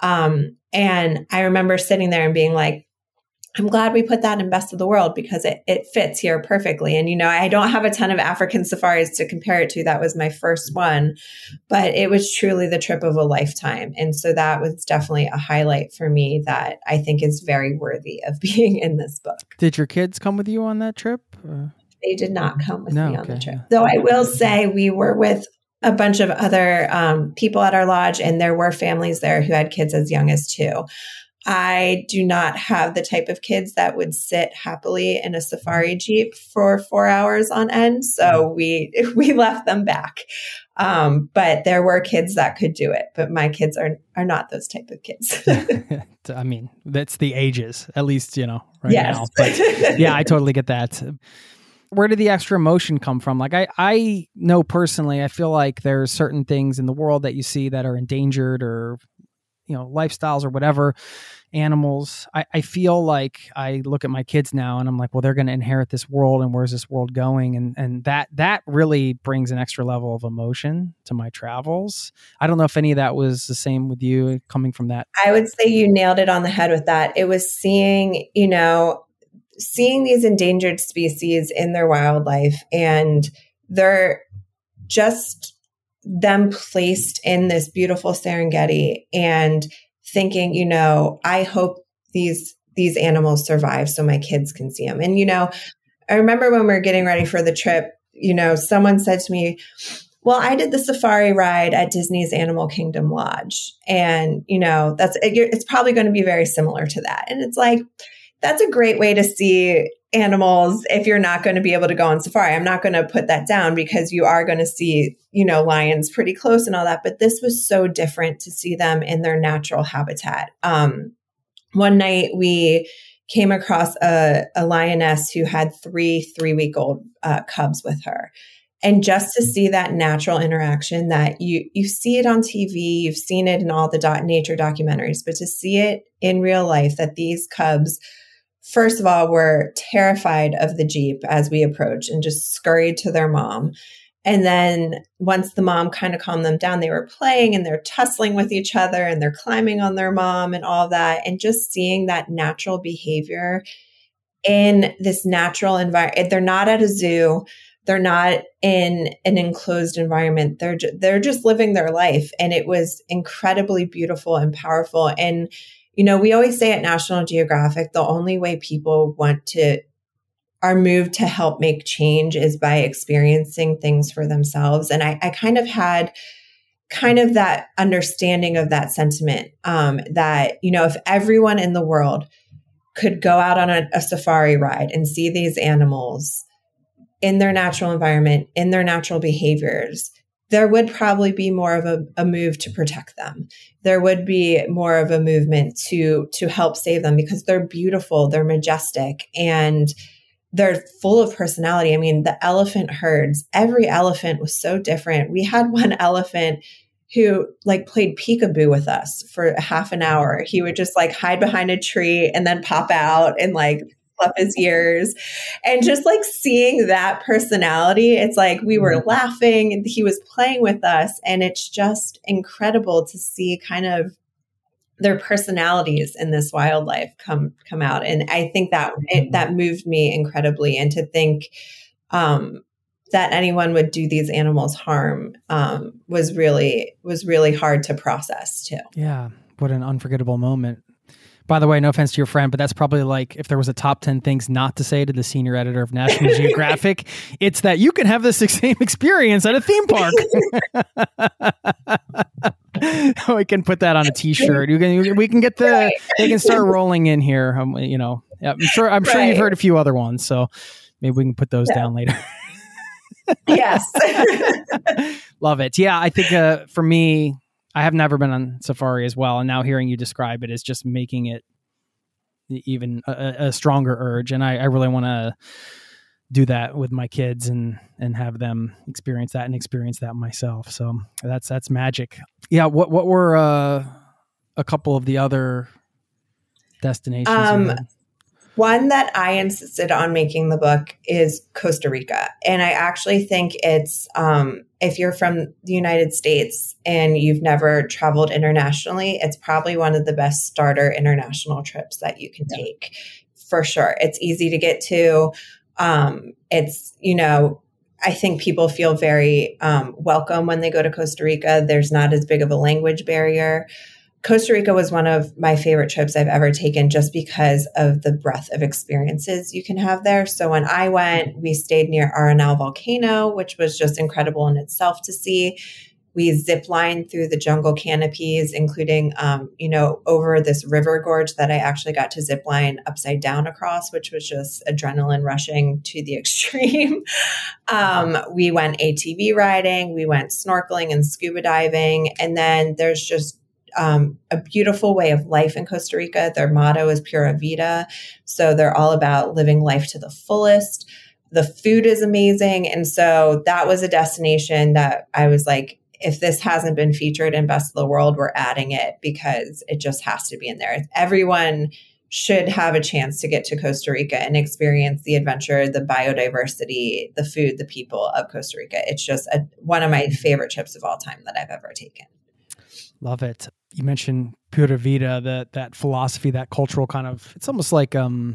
And I remember sitting there and being like, I'm glad we put that in Best of the World because it fits here perfectly. And, you know, I don't have a ton of African safaris to compare it to. That was my first one, but it was truly the trip of a lifetime. And so that was definitely a highlight for me that I think is very worthy of being in this book. Did your kids come with you on that trip? They did not come with me on the trip. Though I will say we were with a bunch of other people at our lodge, and there were families there who had kids as young as 2. I do not have the type of kids that would sit happily in a safari jeep for 4 hours on end. So we left them back. But there were kids that could do it, but my kids are not those type of kids. I mean, that's the ages, at least, you know, right now. But yeah, I totally get that. Where did the extra emotion come from? Like I know personally, I feel like there's certain things in the world that you see that are endangered, or, you know, lifestyles or whatever, animals. I feel like I look at my kids now and I'm like, well, they're going to inherit this world, and where's this world going? And that really brings an extra level of emotion to my travels. I don't know if any of that was the same with you coming from that. I would say you nailed it on the head with that. It was seeing these endangered species in their wildlife, and they're just them placed in this beautiful Serengeti, and thinking, you know, I hope these animals survive so my kids can see them. And, you know, I remember when we were getting ready for the trip, you know, someone said to me, well, I did the safari ride at Disney's Animal Kingdom Lodge. And, you know, it's probably going to be very similar to that. And it's like, that's a great way to see animals if you're not going to be able to go on safari. I'm not going to put that down because you are going to see, you know, lions pretty close and all that. But this was so different to see them in their natural habitat. One night we came across a lioness who had 3 3-week-old cubs with her. And just to see that natural interaction that you see it on TV, you've seen it in all the nature documentaries, but to see it in real life, that these cubs, first of all, were terrified of the Jeep as we approached and just scurried to their mom. And then once the mom kind of calmed them down, they were playing and they're tussling with each other and they're climbing on their mom and all that. And just seeing that natural behavior in this natural environment. They're not at a zoo. They're not in an enclosed environment. They're just living their life. And it was incredibly beautiful and powerful. And, you know, we always say at National Geographic, the only way people are moved to help make change is by experiencing things for themselves. And I kind of had that understanding of that sentiment, that, you know, if everyone in the world could go out on a safari ride and see these animals in their natural environment, in their natural behaviors, there would probably be more of a move to protect them. There would be more of a movement to help save them because they're beautiful, they're majestic. And they're full of personality. I mean, the elephant herds, every elephant was so different. We had one elephant who like played peekaboo with us for half an hour. He would just like hide behind a tree and then pop out and like fluff his ears. And just like seeing that personality, it's like we were laughing and he was playing with us. And it's just incredible to see kind of their personalities in this wildlife come out. And I think that that moved me incredibly. And to think that anyone would do these animals harm was really hard to process too. Yeah. What an unforgettable moment. By the way, no offense to your friend, but that's probably like if there was a top 10 things not to say to the senior editor of National Geographic, it's that you can have this same experience at a theme park. We can put that on a T-shirt. We can get they can start rolling in here. I'm sure you've heard a few other ones, so maybe we can put those down later. Yes. Love it. Yeah, I think for me, I have never been on safari as well. And now hearing you describe it is just making it even a stronger urge. And I really want to do that with my kids and have them experience that myself. So that's magic. Yeah. What were a couple of the other destinations? One that I insisted on making the book is Costa Rica. And I actually think it's, if you're from the United States and you've never traveled internationally, it's probably one of the best starter international trips that you can take for sure. It's easy to get to. It's, I think people feel very welcome when they go to Costa Rica. There's not as big of a language barrier. Costa Rica was one of my favorite trips I've ever taken just because of the breadth of experiences you can have there. So when I went, we stayed near Arenal volcano, which was just incredible in itself to see. We zip lined through the jungle canopies, including, over this river gorge that I actually got to zip line upside down across, which was just adrenaline rushing to the extreme. We went ATV riding, we went snorkeling and scuba diving. And then there's just a beautiful way of life in Costa Rica. Their motto is Pura Vida. So they're all about living life to the fullest. The food is amazing. And so that was a destination that I was like, if this hasn't been featured in Best of the World, we're adding it because it just has to be in there. Everyone should have a chance to get to Costa Rica and experience the adventure, the biodiversity, the food, the people of Costa Rica. It's just one of my favorite trips of all time that I've ever taken. Love it. You mentioned Pura Vida, that philosophy, that cultural kind of, it's almost like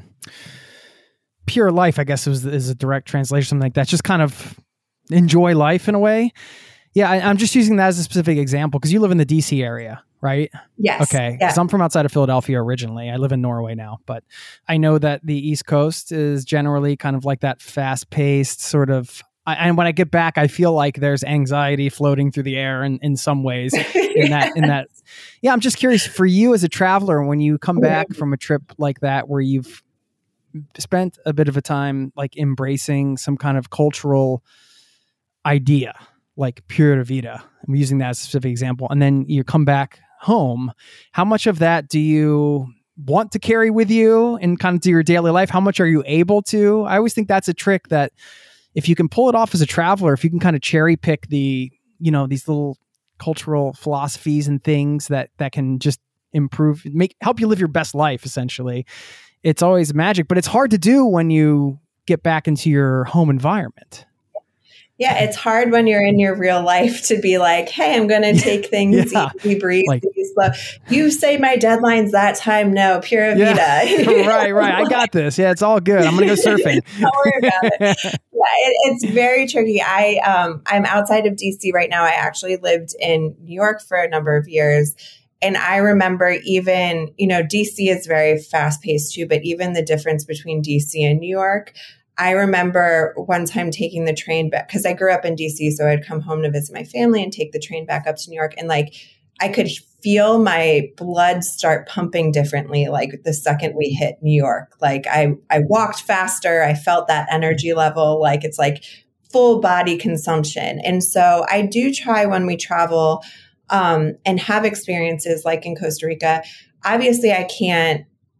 pure life, I guess is a direct translation, something like that. Just kind of enjoy life in a way. Yeah, I'm just using that as a specific example because you live in the DC area, right? Yes. Okay. Because I'm from outside of Philadelphia originally. I live in Norway now, but I know that the East Coast is generally kind of like that fast-paced sort of. And when I get back, I feel like there's anxiety floating through the air in some ways. In that. Yeah, I'm just curious for you as a traveler, when you come back from a trip like that, where you've spent a bit of a time like embracing some kind of cultural idea, like Pura Vida. I'm using that as a specific example. And then you come back home. How much of that do you want to carry with you and kind of do your daily life? How much are you able to? I always think that's a trick that if you can pull it off as a traveler, if you can kind of cherry pick these little cultural philosophies and things that can just improve, help you live your best life, essentially, it's always magic, but it's hard to do when you get back into your home environment. Yeah, it's hard when you're in your real life to be like, hey, I'm going to take things easy, breathe, slow. You say my deadline's that time. No, Pura Vida. Yeah. Right. I got this. Yeah, it's all good. I'm going to go surfing. Don't worry about it. Yeah, it's very tricky. I'm outside of DC right now. I actually lived in New York for a number of years. And I remember even, DC is very fast paced too, but even the difference between DC and New York, I remember one time taking the train back because I grew up in DC. So I'd come home to visit my family and take the train back up to New York. And like, I could feel my blood start pumping differently. Like the second we hit New York, like I walked faster. I felt that energy level. Like it's like full body consumption. And so I do try when we travel and have experiences like in Costa Rica. Obviously I can't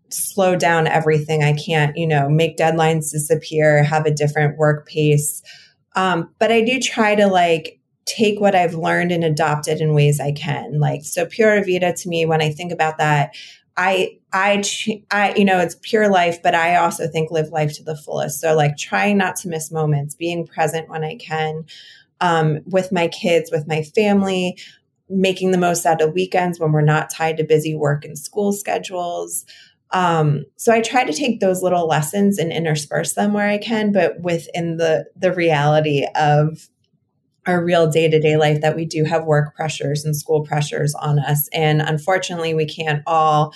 slow down everything. I can't, make deadlines disappear, have a different work pace. But I do try to like take what I've learned and adopt it in ways I can. Like, so Pura Vida to me, when I think about that, it's pure life, but I also think live life to the fullest. So like trying not to miss moments, being present when I can, with my kids, with my family, making the most out of weekends when we're not tied to busy work and school schedules. So I try to take those little lessons and intersperse them where I can, but within the reality of our real day-to-day life, that we do have work pressures and school pressures on us. And unfortunately, we can't all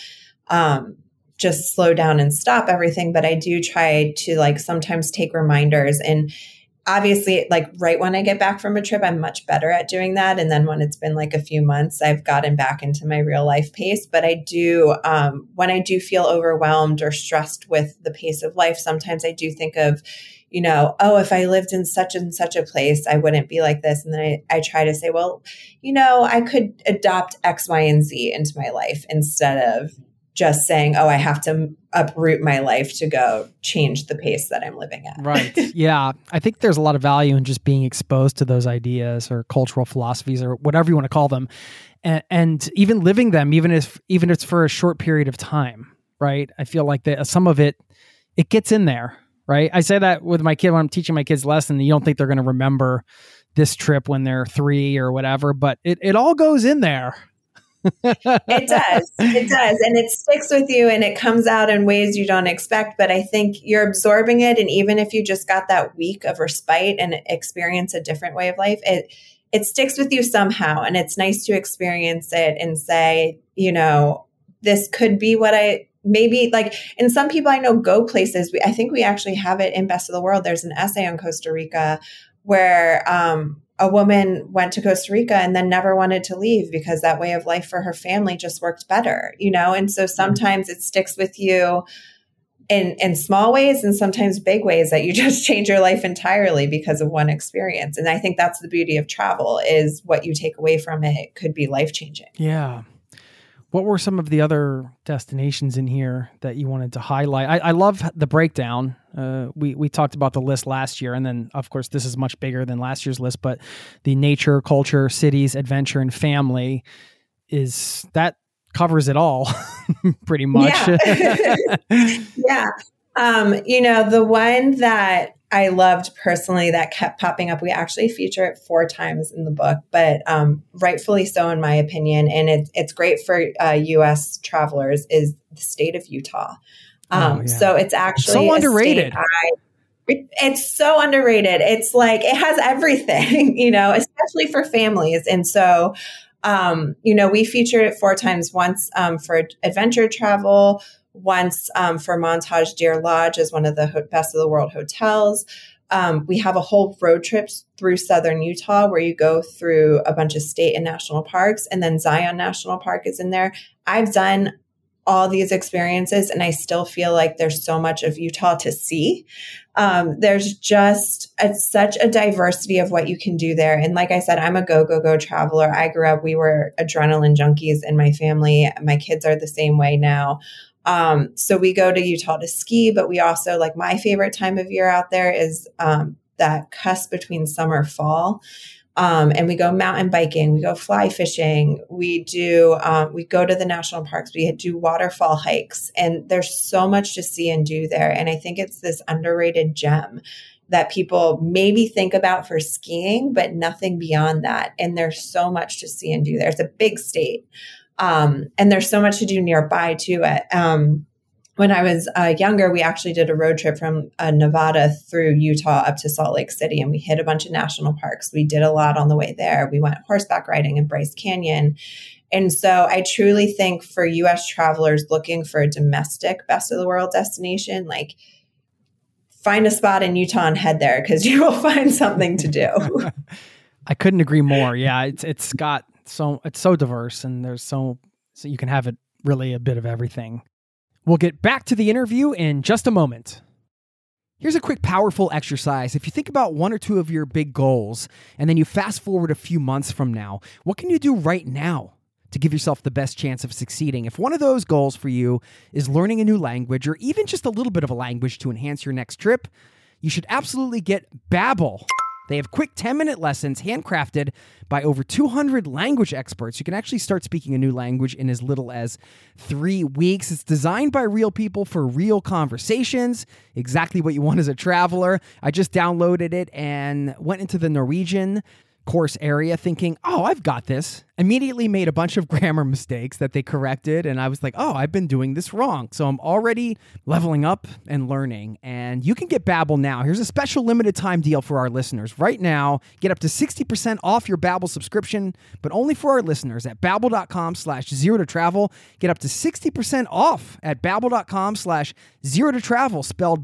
just slow down and stop everything. But I do try to like sometimes take reminders, and obviously like right when I get back from a trip, I'm much better at doing that. And then when it's been like a few months, I've gotten back into my real life pace. But I do, when I do feel overwhelmed or stressed with the pace of life, sometimes I do think of, if I lived in such and such a place, I wouldn't be like this. And then I try to say, well, I could adopt X, Y, and Z into my life instead of just saying, I have to uproot my life to go change the pace that I'm living at. Right. Yeah. I think there's a lot of value in just being exposed to those ideas or cultural philosophies or whatever you want to call them. And even living them, even if it's for a short period of time, right? I feel like that some of it gets in there. Right. I say that with my kid when I'm teaching my kids lesson. You don't think they're going to remember this trip when they're 3 or whatever, but it all goes in there. It does. It does. And it sticks with you and it comes out in ways you don't expect. But I think you're absorbing it. And even if you just got that week of respite and experience a different way of life, it sticks with you somehow. And it's nice to experience it and say, this could be what maybe like, and some people I know go places. I think we actually have it in Best of the World. There's an essay on Costa Rica where a woman went to Costa Rica and then never wanted to leave because that way of life for her family just worked better, And so sometimes it sticks with you in small ways and sometimes big ways that you just change your life entirely because of one experience. And I think that's the beauty of travel, is what you take away from it could be life-changing. Yeah. What were some of the other destinations in here that you wanted to highlight? I love the breakdown. We talked about the list last year, and then, of course, this is much bigger than last year's list, but the nature, culture, cities, adventure, and family covers it all pretty much. Yeah. Yeah. The one that I loved personally that kept popping up, we actually feature it 4 times in the book, but rightfully so in my opinion, and it's great for U.S. travelers, is the state of Utah. So it's actually so underrated. It's so underrated. It's like, it has everything, especially for families. And so, we featured it 4 times, once for adventure travel, once for Montage Deer Lodge as one of the Best of the World hotels. We have a whole road trip through southern Utah where you go through a bunch of state and national parks, and then Zion National Park is in there. I've done all these experiences and I still feel like there's so much of Utah to see. There's just such a diversity of what you can do there. And like I said, I'm a go traveler. I grew up, we were adrenaline junkies in my family. My kids are the same way now. So we go to Utah to ski, but we also, like, my favorite time of year out there is that cusp between summer, fall. And we go mountain biking, we go fly fishing, we go to the national parks, we do waterfall hikes, and there's so much to see and do there. And I think it's this underrated gem that people maybe think about for skiing, but nothing beyond that. And there's so much to see and do there. It's a big state. And there's so much to do nearby too. When I was younger, we actually did a road trip from Nevada through Utah up to Salt Lake City, and we hit a bunch of national parks. We did a lot on the way there. We went horseback riding in Bryce Canyon. And so I truly think for U.S. travelers looking for a domestic Best of the World destination, like, find a spot in Utah and head there, because you will find something to do. I couldn't agree more. Yeah, it's so diverse, and there's so you can have it really a bit of everything. We'll get back to the interview in just a moment. Here's a quick, powerful exercise. If you think about 1 or 2 of your big goals, and then you fast forward a few months from now, what can you do right now to give yourself the best chance of succeeding. If one of those goals for you is learning a new language or even just a little bit of a language to enhance your next trip, you should absolutely get Babbel. They have quick 10-minute lessons handcrafted by over 200 language experts. You can actually start speaking a new language in as little as 3 weeks. It's designed by real people for real conversations, exactly what you want as a traveler. I just downloaded it and went into the Norwegian course area thinking, oh, I've got this. Immediately made a bunch of grammar mistakes that they corrected. And I was like, oh, I've been doing this wrong. So I'm already leveling up and learning. And you can get Babbel now. Here's a special limited time deal for our listeners. Right now, get up to 60% off your Babbel subscription, but only for our listeners at babbel.com/0totravel. Get up to 60% off at babbel.com/0totravel, spelled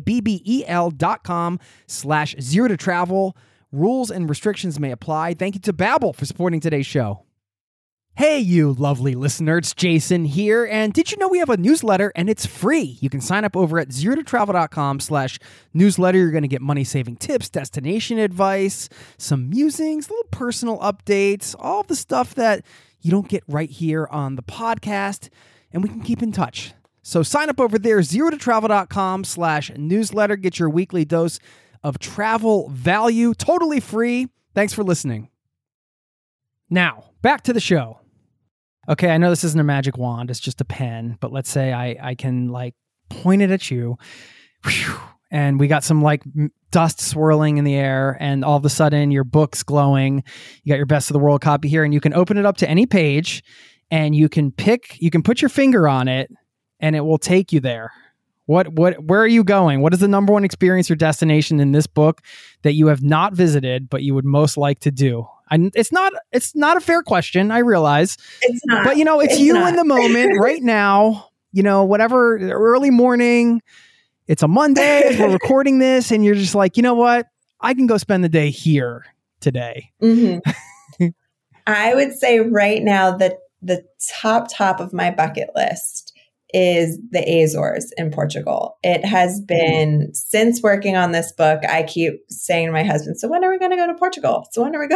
BABBEL.com/0totravel. Rules and restrictions may apply. Thank you to Babbel for supporting today's show. Hey, you lovely listener, it's Jason here. And did you know we have a newsletter and it's free? You can sign up over at zerototravel.com/newsletter. You're going to get money-saving tips, destination advice, some musings, little personal updates, all the stuff that you don't get right here on the podcast. And we can keep in touch. So sign up over there, zerototravel.com/newsletter. Get your weekly dose of travel value, totally free. Thanks for listening. Now, back to the show. Okay, I know this isn't a magic wand, it's just a pen, but let's say I can like point it at you, and we got some like dust swirling in the air, and all of a sudden your book's glowing. You got your Best of the World copy here, and you can open it up to any page, and you can put your finger on it, and it will take you there. Where are you going? What is the number one experience or destination in this book that you have not visited, but you would most like to do? And it's not a fair question. I realize It's not, but it's you not. In the moment right now, whatever, early morning, it's a Monday, we're recording this, and you're just like, you know what? I can go spend the day here today. Mm-hmm. I would say right now that the top of my bucket list is the Azores in Portugal. It has been, since working on this book, I keep saying to my husband, so when are we going to go to Portugal?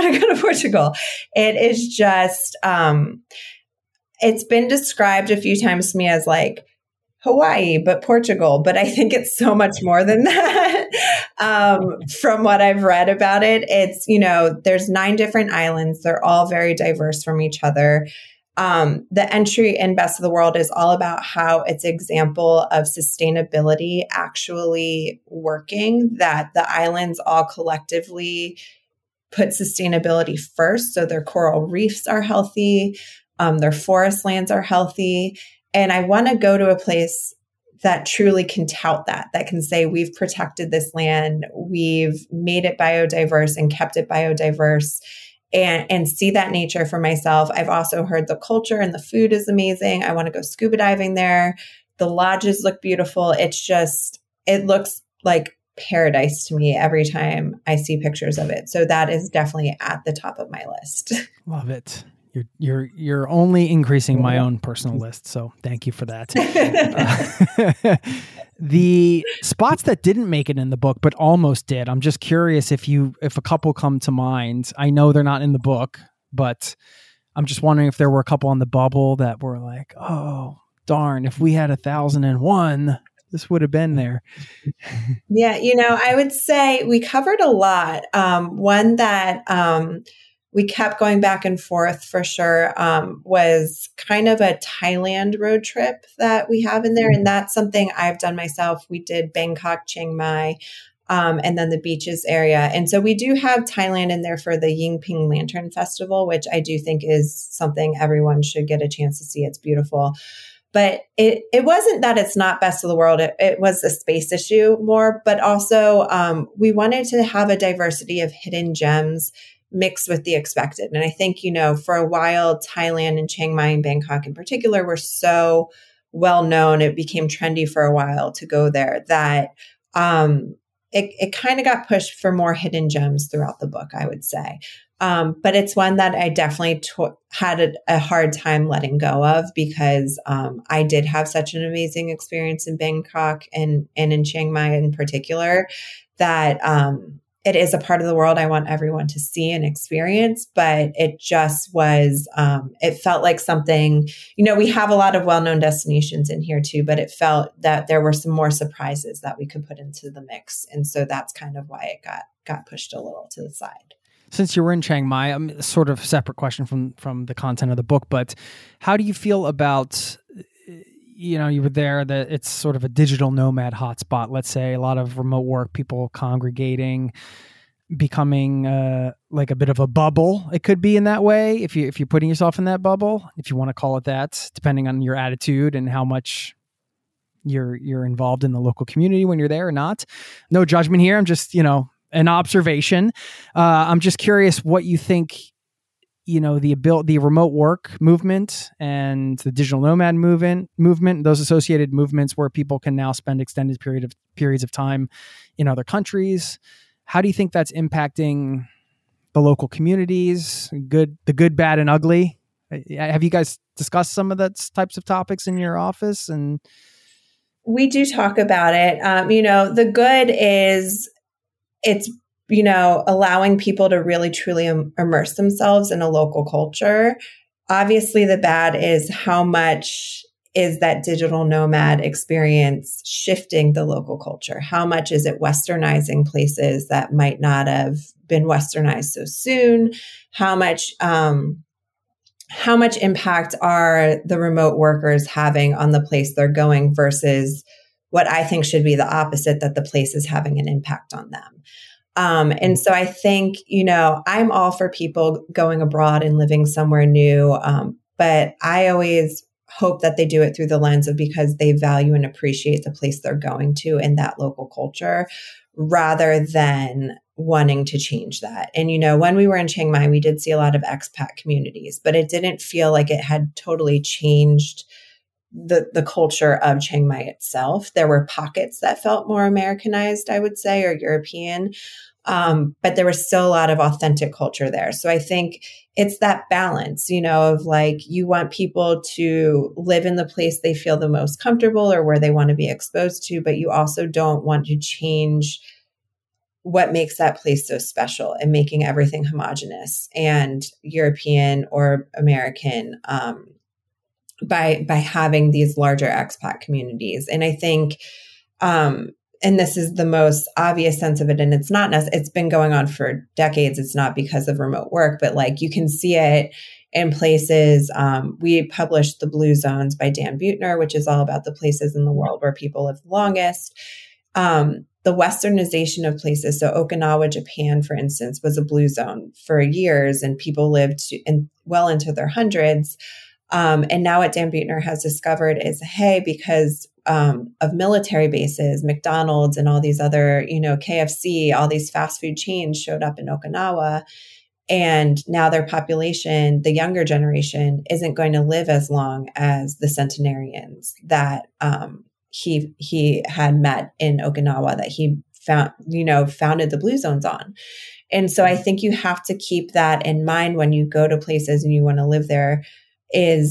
It is just, it's been described a few times to me as like Hawaii, but Portugal. But I think it's so much more than that. From what I've read about it, it's, there's 9 different islands. They're all very diverse from each other. The entry in Best of the World is all about how its example of sustainability actually working, that the islands all collectively put sustainability first. So their coral reefs are healthy, their forest lands are healthy. And I want to go to a place that truly can tout that can say, we've protected this land, we've made it biodiverse and kept it biodiverse. And see that nature for myself. I've also heard the culture and the food is amazing. I want to go scuba diving there. The lodges look beautiful. It looks like paradise to me every time I see pictures of it. So that is definitely at the top of my list. Love it. You're only increasing my own personal list. So thank you for that. The spots that didn't make it in the book, but almost did. I'm just curious if a couple come to mind. I know they're not in the book, but I'm just wondering if there were a couple on the bubble that were like, oh, darn, if we had 1001, this would have been there. Yeah. I would say we covered a lot. One that, we kept going back and forth for sure, was kind of a Thailand road trip that we have in there. And that's something I've done myself. We did Bangkok, Chiang Mai, and then the beaches area. And so we do have Thailand in there for the Yingping Lantern Festival, which I do think is something everyone should get a chance to see. It's beautiful. But it wasn't that it's not Best of the World. It was a space issue more, but also we wanted to have a diversity of hidden gems mixed with the expected. And I think, for a while, Thailand and Chiang Mai and Bangkok in particular were so well known. It became trendy for a while to go there that it kind of got pushed for more hidden gems throughout the book, I would say. But it's one that I definitely had a hard time letting go of because I did have such an amazing experience in Bangkok and in Chiang Mai in particular that it is a part of the world I want everyone to see and experience, but it just was, it felt like something, we have a lot of well-known destinations in here too, but it felt that there were some more surprises that we could put into the mix. And so that's kind of why it got pushed a little to the side. Since you were in Chiang Mai, sort of separate question from the content of the book, but how do you feel about, you were there, that it's sort of a digital nomad hotspot, let's say, a lot of remote work, people congregating, becoming like a bit of a bubble. It could be in that way if you're putting yourself in that bubble, if you want to call it that, depending on your attitude and how much you're involved in the local community when you're there or not. No judgment here. I'm just, an observation. I'm just curious what you think, the remote work movement and the digital nomad movement, those associated movements where people can now spend extended periods of time in other countries. How do you think that's impacting the local communities? The good, bad, and ugly. Have you guys discussed some of those types of topics in your office? And we do talk about it. The good is it's, allowing people to really, truly immerse themselves in a local culture. Obviously, the bad is how much is that digital nomad experience shifting the local culture? How much is it westernizing places that might not have been westernized so soon? How much impact are the remote workers having on the place they're going versus what I think should be the opposite, that the place is having an impact on them? And so I think, I'm all for people going abroad and living somewhere new. But I always hope that they do it through the lens of because they value and appreciate the place they're going to and that local culture rather than wanting to change that. And, when we were in Chiang Mai, we did see a lot of expat communities, but it didn't feel like it had totally changed the culture of Chiang Mai itself. There were pockets that felt more Americanized, I would say, or European. But there was still a lot of authentic culture there. So I think it's that balance, of like, you want people to live in the place they feel the most comfortable or where they want to be exposed to, but you also don't want to change what makes that place so special and making everything homogenous and European or American, by having these larger expat communities. And I think, and this is the most obvious sense of it, and it's been going on for decades. It's not because of remote work, but like you can see it in places. We published The Blue Zones by Dan Buettner, which is all about the places in the world where people live the longest. The westernization of places. So Okinawa, Japan, for instance, was a blue zone for years, and people lived well into their hundreds. And now what Dan Buettner has discovered is, hey, because of military bases, McDonald's and all these other, KFC, all these fast food chains showed up in Okinawa. And now their population, the younger generation, isn't going to live as long as the centenarians that he had met in Okinawa that he founded the Blue Zones on. And so I think you have to keep that in mind when you go to places and you want to live there. Is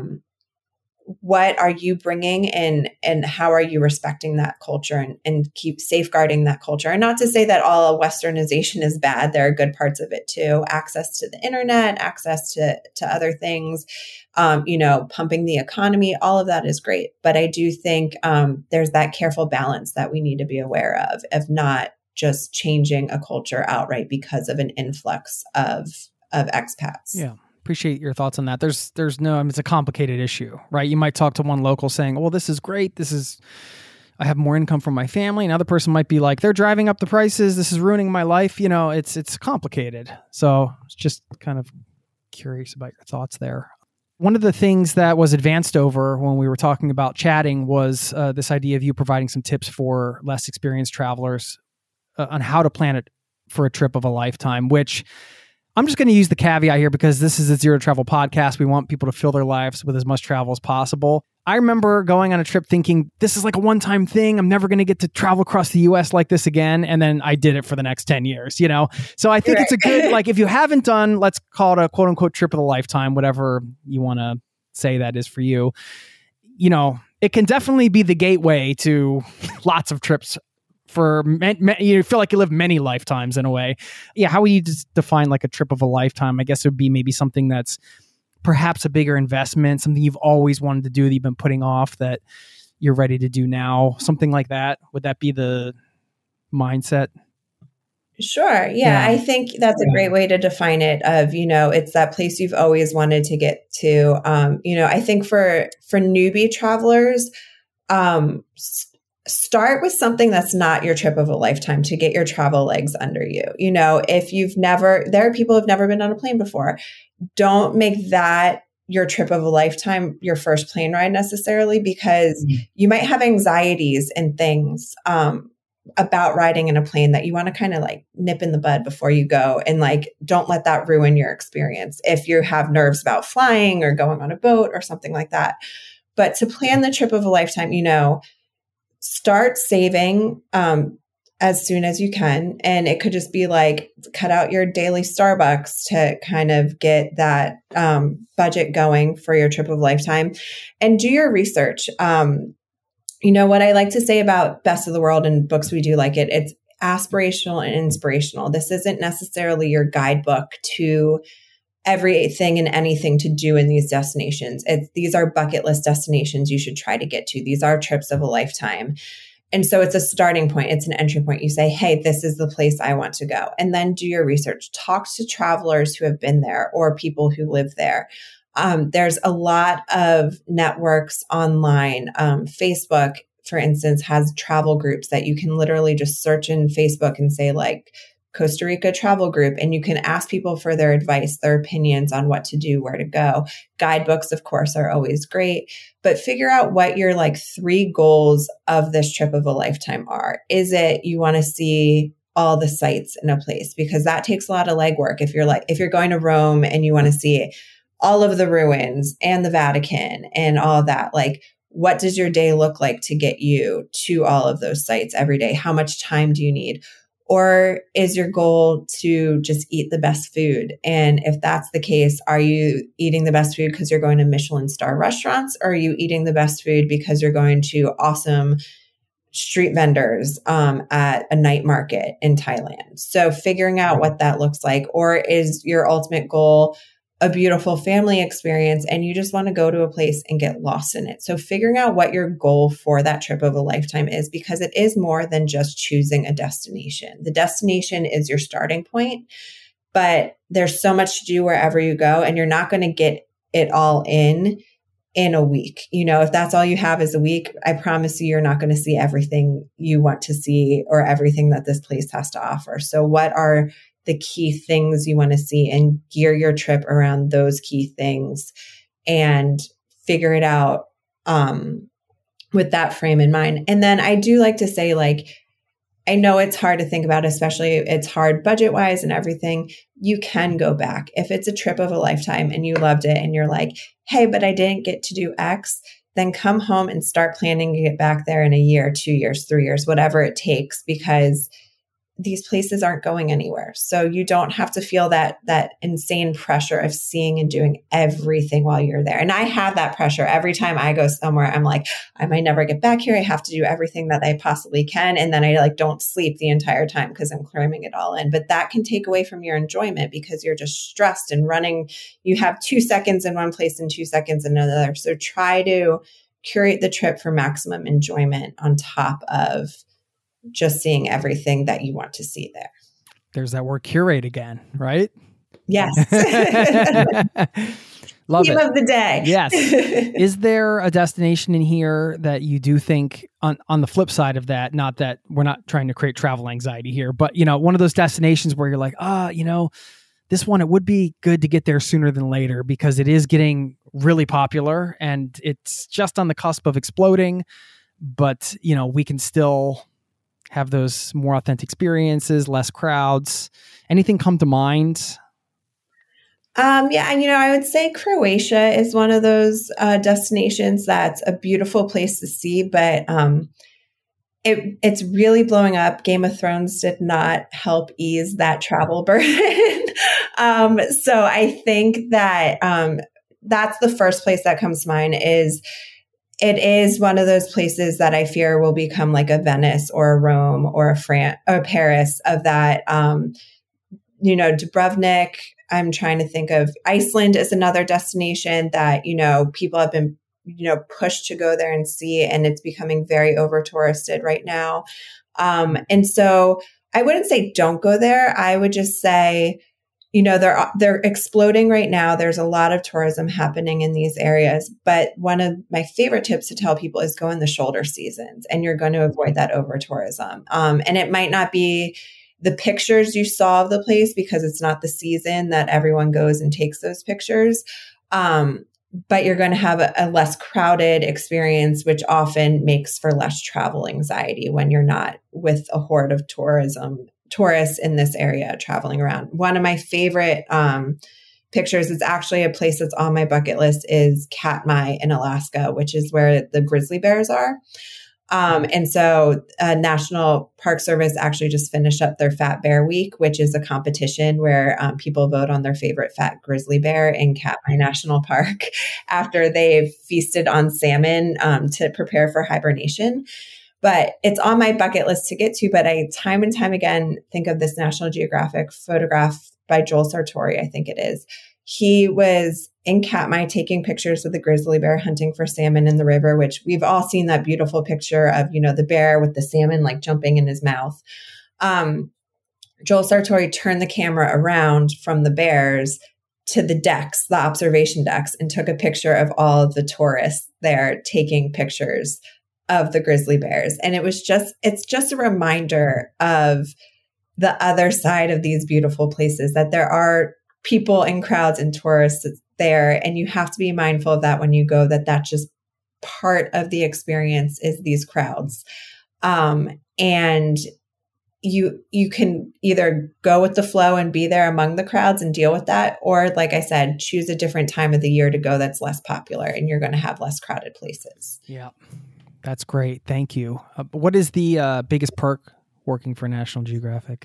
what are you bringing in and how are you respecting that culture and keep safeguarding that culture? And not to say that all westernization is bad. There are good parts of it too. Access to the internet, access to other things, pumping the economy, all of that is great. But I do think there's that careful balance that we need to be aware of not just changing a culture outright because of an influx of expats. Yeah. Appreciate your thoughts on that. There's no, it's a complicated issue, right? You might talk to one local saying, well, this is great. I have more income from my family. Another person might be like, they're driving up the prices. This is ruining my life. It's complicated. So it's just kind of curious about your thoughts there. One of the things that was advanced over when we were talking about chatting was this idea of you providing some tips for less experienced travelers on how to plan it for a trip of a lifetime, which I'm just going to use the caveat here because this is a Zero Travel podcast. We want people to fill their lives with as much travel as possible. I remember going on a trip thinking, this is like a one-time thing. I'm never going to get to travel across the U.S. like this again. And then I did it for the next 10 years, So I think It's a good, if you haven't done, let's call it a quote unquote trip of the lifetime, whatever you want to say that is for you. It can definitely be the gateway to lots of trips for you feel like you live many lifetimes in a way. Yeah, how would you just define like a trip of a lifetime? I guess it would be maybe something that's perhaps a bigger investment, something you've always wanted to do that you've been putting off that you're ready to do now, something like that. Would that be the mindset? Sure. Yeah. I think that's a great way to define it of, it's that place you've always wanted to get to. I think for newbie travelers, start with something that's not your trip of a lifetime to get your travel legs under you. If there are people who've never been on a plane before, don't make that your trip of a lifetime, your first plane ride necessarily, because you might have anxieties and things, about riding in a plane that you want to kind of like nip in the bud before you go. And like, don't let that ruin your experience. If you have nerves about flying or going on a boat or something like that, but to plan the trip of a lifetime, start saving, as soon as you can. And it could just be like, cut out your daily Starbucks to kind of get that budget going for your trip of lifetime, and do your research. What I like to say about Best of the World and books we do like it, it's aspirational and inspirational. This isn't necessarily your guidebook to everything and anything to do in these destinations. These are bucket list destinations you should try to get to. These are trips of a lifetime. And so it's a starting point. It's an entry point. You say, hey, this is the place I want to go. And then do your research. Talk to travelers who have been there or people who live there. There's a lot of networks online. Facebook, for instance, has travel groups that you can literally just search in Facebook and say like Costa Rica travel group. And you can ask people for their advice, their opinions on what to do, where to go. Guidebooks, of course, are always great, but figure out what your like 3 goals of this trip of a lifetime are. Is it you want to see all the sites in a place? Because that takes a lot of legwork. If you're going to Rome and you want to see all of the ruins and the Vatican and all of that, like, what does your day look like to get you to all of those sites every day? How much time do you need? Or is your goal to just eat the best food? And if that's the case, are you eating the best food because you're going to Michelin star restaurants? Or are you eating the best food because you're going to awesome street vendors at a night market in Thailand? So figuring out what that looks like. Or is your ultimate goal a beautiful family experience and you just want to go to a place and get lost in it? So figuring out what your goal for that trip of a lifetime is, because it is more than just choosing a destination. The destination is your starting point, but there's so much to do wherever you go, and you're not going to get it all in a week. If that's all you have is a week, I promise you're not going to see everything you want to see or everything that this place has to offer. So what are the key things you want to see, and gear your trip around those key things and figure it out with that frame in mind. And then I do like to say, like, I know it's hard to think about, especially it's hard budget wise and everything. You can go back. If it's a trip of a lifetime and you loved it and you're like, hey, but I didn't get to do X, then come home and start planning to get back there in a year, 2 years, 3 years, whatever it takes, because these places aren't going anywhere. So you don't have to feel that insane pressure of seeing and doing everything while you're there. And I have that pressure every time I go somewhere. I'm like, I might never get back here. I have to do everything that I possibly can. And then I like don't sleep the entire time because I'm cramming it all in. But that can take away from your enjoyment because you're just stressed and running. You have 2 seconds in one place and 2 seconds in another. So try to curate the trip for maximum enjoyment on top of just seeing everything that you want to see there. There's that word curate again, right? Yes. Love Theme it. of the day. Yes. Is there a destination in here that you do think on the flip side of that, not that we're not trying to create travel anxiety here, but one of those destinations where you're like, this one, it would be good to get there sooner than later because it is getting really popular and it's just on the cusp of exploding, but we can still have those more authentic experiences, less crowds. Anything come to mind? I would say Croatia is one of those destinations that's a beautiful place to see, but it's really blowing up. Game of Thrones did not help ease that travel burden. So I think that that's the first place that comes to mind is it is one of those places that I fear will become like a Venice or a Rome or a Paris of that. Dubrovnik, I'm trying to think of. Iceland is another destination that, people have been, pushed to go there and see, and it's becoming very over touristed right now. And so I wouldn't say don't go there. I would just say, they're exploding right now. There's a lot of tourism happening in these areas. But one of my favorite tips to tell people is go in the shoulder seasons, and you're going to avoid that over tourism. And it might not be the pictures you saw of the place because it's not the season that everyone goes and takes those pictures. But you're going to have a less crowded experience, which often makes for less travel anxiety when you're not with a horde of tourists in this area traveling around. One of my favorite pictures is actually a place that's on my bucket list is Katmai in Alaska, which is where the grizzly bears are. And so National Park Service actually just finished up their Fat Bear Week, which is a competition where people vote on their favorite fat grizzly bear in Katmai National Park after they've feasted on salmon to prepare for hibernation. But it's on my bucket list to get to. But I time and time again think of this National Geographic photograph by Joel Sartori, I think it is. He was in Katmai taking pictures of the grizzly bear hunting for salmon in the river, which we've all seen that beautiful picture of, the bear with the salmon like jumping in his mouth. Joel Sartori turned the camera around from the bears to the decks, the observation decks, and took a picture of all of the tourists there taking pictures of the grizzly bears. And it's just a reminder of the other side of these beautiful places, that there are people and crowds and tourists there. And you have to be mindful of that when you go, that's just part of the experience is these crowds. And you can either go with the flow and be there among the crowds and deal with that. Or like I said, choose a different time of the year to go that's less popular and you're going to have less crowded places. Yeah, that's great. Thank you. What is the biggest perk working for National Geographic?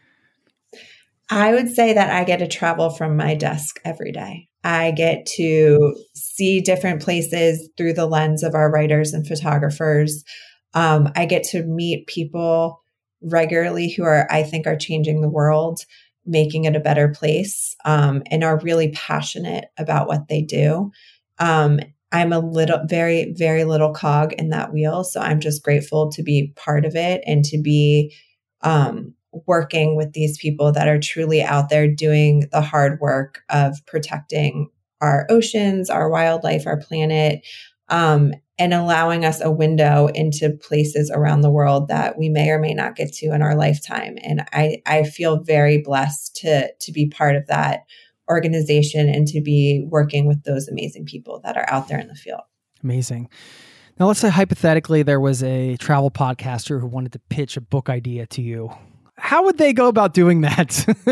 I would say that I get to travel from my desk every day. I get to see different places through the lens of our writers and photographers. I get to meet people regularly who I think are changing the world, making it a better place, and are really passionate about what they do. I'm a very, very little cog in that wheel. So I'm just grateful to be part of it and to be working with these people that are truly out there doing the hard work of protecting our oceans, our wildlife, our planet, and allowing us a window into places around the world that we may or may not get to in our lifetime. And I feel very blessed to be part of that organization and to be working with those amazing people that are out there in the field. Amazing. Now, let's say hypothetically there was a travel podcaster who wanted to pitch a book idea to you. How would they go about doing that?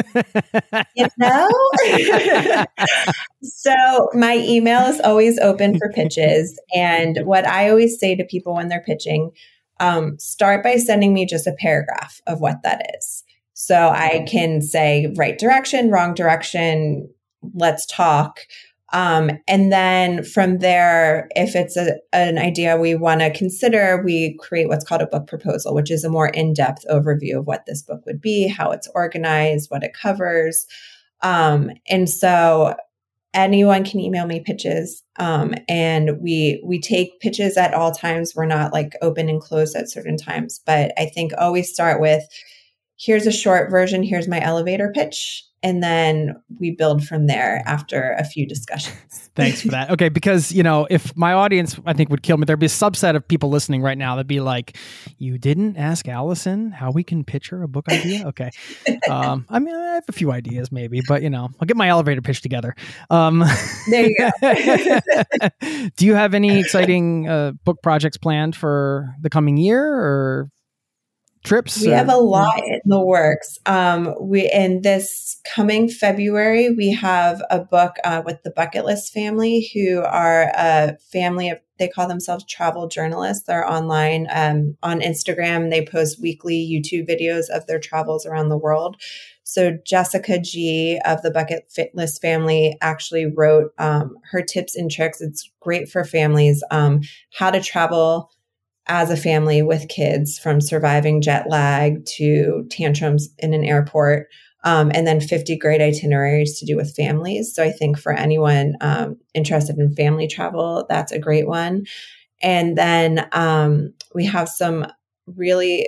So my email is always open for pitches. And what I always say to people when they're pitching, start by sending me just a paragraph of what that is. So I can say right direction, wrong direction, let's talk. And then from there, if it's an idea we want to consider, we create what's called a book proposal, which is a more in-depth overview of what this book would be, how it's organized, what it covers. And so anyone can email me pitches. And we take pitches at all times. We're not like open and closed at certain times, but I think always start with, here's a short version. Here's my elevator pitch. And then we build from there after a few discussions. Thanks for that. Okay, because, if my audience, I think, would kill me, there'd be a subset of people listening right now that'd be like, you didn't ask Allison how we can pitch her a book idea? Okay. I have a few ideas maybe, but, I'll get my elevator pitch together. There you go. Do you have any exciting book projects planned for the coming year or trips? We have a lot in the works. In this coming February, we have a book with the Bucket List family, who are a family of, they call themselves travel journalists. They're online on Instagram. They post weekly YouTube videos of their travels around the world. So Jessica G of the Bucket List family actually wrote her tips and tricks. It's great for families, how to travel as a family with kids, from surviving jet lag to tantrums in an airport. And then 50 great itineraries to do with families. So I think for anyone interested in family travel, that's a great one. And then we have some really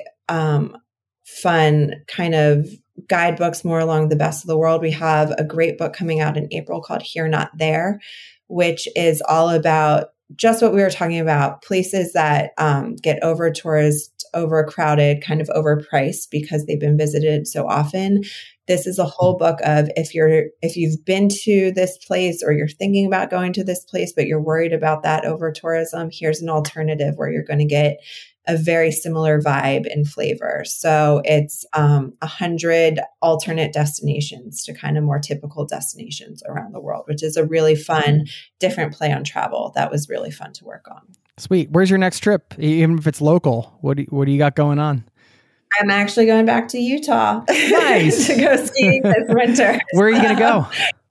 fun kind of guidebooks more along the best of the world. We have a great book coming out in April called Here Not There, which is all about just what we were talking about, places that get over tourist, overcrowded, kind of overpriced because they've been visited so often. This is a whole book of if you've been to this place or you're thinking about going to this place, but you're worried about that over tourism, here's an alternative where you're going to get a very similar vibe and flavor. So it's 100 alternate destinations to kind of more typical destinations around the world, which is a really fun, different play on travel. That was really fun to work on. Sweet. Where's your next trip? Even if it's local, what do you got going on? I'm actually going back to Utah nice. to go skiing this winter. Where are you going to go?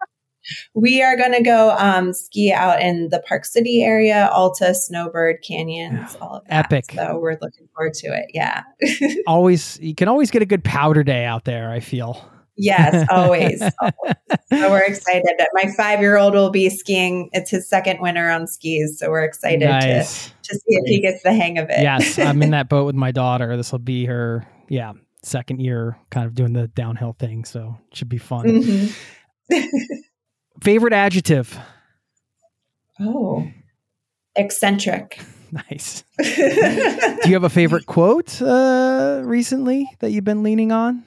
We are going to go ski out in the Park City area, Alta, Snowbird, Canyons, all of that. Epic. So we're looking forward to it. Yeah. You can always get a good powder day out there, I feel. Yes, always. So we're excited. My 5-year-old will be skiing. It's his second winter on skis. So we're excited to see if he gets the hang of it. Yes, I'm in that boat with my daughter. This will be her, second year kind of doing the downhill thing. So it should be fun. Mm-hmm. Favorite adjective? Oh, eccentric. Nice. Do you have a favorite quote recently that you've been leaning on?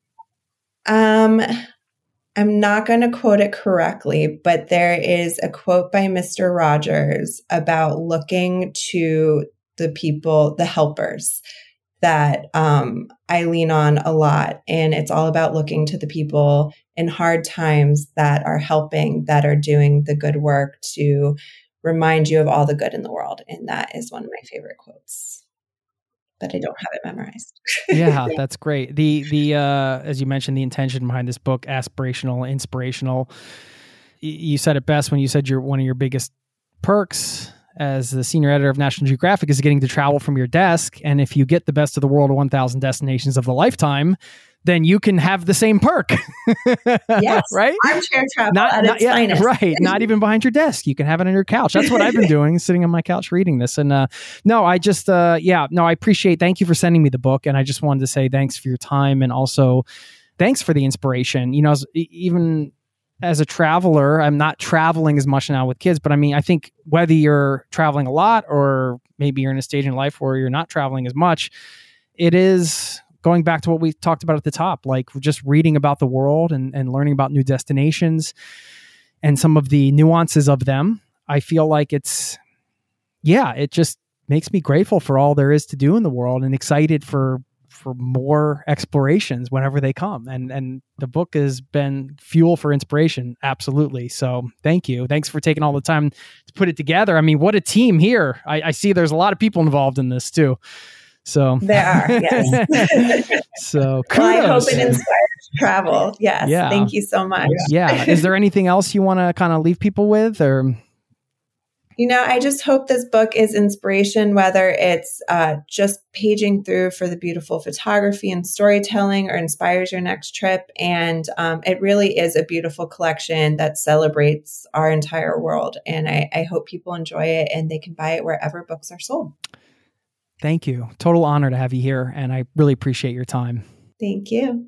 I'm not going to quote it correctly, but there is a quote by Mr. Rogers about looking to the people, the helpers, that I lean on a lot. And it's all about looking to the people in hard times that are helping, that are doing the good work to remind you of all the good in the world. And that is one of my favorite quotes, but I don't have it memorized. Yeah, that's great. The as you mentioned, the intention behind this book, aspirational, inspirational. You said it best when you said one of your biggest perks as the senior editor of National Geographic is getting to travel from your desk. And if you get the best of the world 1,000 destinations of the lifetime, then you can have the same perk. Yes. Right? Armchair travel at its finest. Right. Not even behind your desk. You can have it on your couch. That's what I've been doing, sitting on my couch reading this. And I appreciate, thank you for sending me the book. And I just wanted to say thanks for your time. And also thanks for the inspiration. You know, even as a traveler, I'm not traveling as much now with kids, but I mean, I think whether you're traveling a lot or maybe you're in a stage in life where you're not traveling as much, it is going back to what we talked about at the top, like just reading about the world and learning about new destinations and some of the nuances of them. I feel like it just makes me grateful for all there is to do in the world and excited for more explorations whenever they come. And the book has been fuel for inspiration. Absolutely. So thank you. Thanks for taking all the time to put it together. I mean, what a team here. I see there's a lot of people involved in this too. So there are, yes. So kudos. Well, I hope it inspires travel. Yes. Yeah. Thank you so much. Yeah. Is there anything else you want to kind of leave people with, or? You know, I just hope this book is inspiration, whether it's just paging through for the beautiful photography and storytelling or inspires your next trip. And it really is a beautiful collection that celebrates our entire world. And I hope people enjoy it and they can buy it wherever books are sold. Thank you. Total honor to have you here. And I really appreciate your time. Thank you.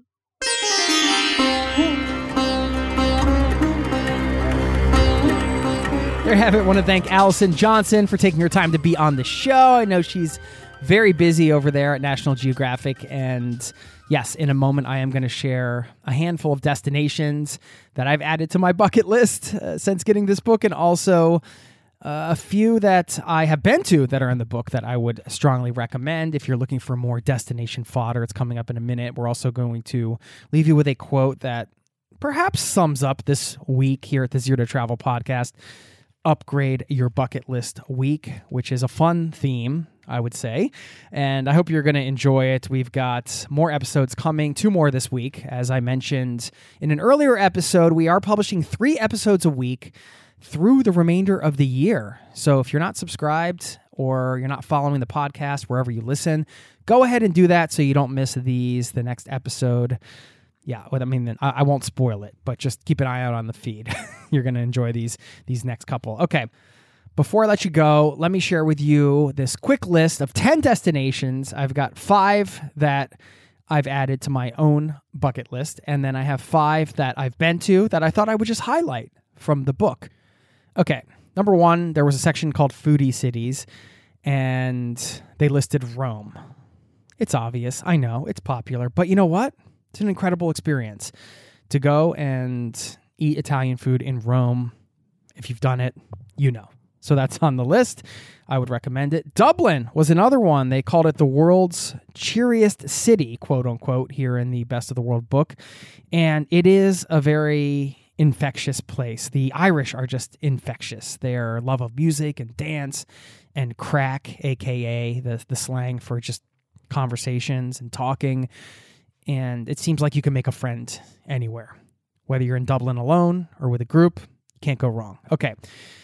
There you have it. I want to thank Allison Johnson for taking her time to be on the show. I know she's very busy over there at National Geographic. And yes, in a moment, I am going to share a handful of destinations that I've added to my bucket list since getting this book, and also a few that I have been to that are in the book that I would strongly recommend if you're looking for more destination fodder. It's coming up in a minute. We're also going to leave you with a quote that perhaps sums up this week here at the Zero to Travel podcast. Upgrade your bucket list week, which is a fun theme I would say. And I hope you're going to enjoy it. We've got more episodes coming, 2 more this week. As I mentioned in an earlier episode, we are publishing 3 episodes a week through the remainder of the year. So if you're not subscribed or you're not following the podcast wherever you listen, go ahead and do that so you don't miss the next episode. Yeah, I won't spoil it, but just keep an eye out on the feed. You're going to enjoy these next couple. Okay, before I let you go, let me share with you this quick list of 10 destinations. I've got 5 that I've added to my own bucket list, and then I have 5 that I've been to that I thought I would just highlight from the book. Okay, number 1, there was a section called Foodie Cities, and they listed Rome. It's obvious, I know, it's popular, but you know what? It's an incredible experience to go and eat Italian food in Rome. If you've done it, you know. So that's on the list. I would recommend it. Dublin was another one. They called it the world's cheeriest city, quote unquote, here in the Best of the World book. And it is a very infectious place. The Irish are just infectious. Their love of music and dance and crack, aka the slang for just conversations and talking. And it seems like you can make a friend anywhere. Whether you're in Dublin alone or with a group, you can't go wrong. Okay.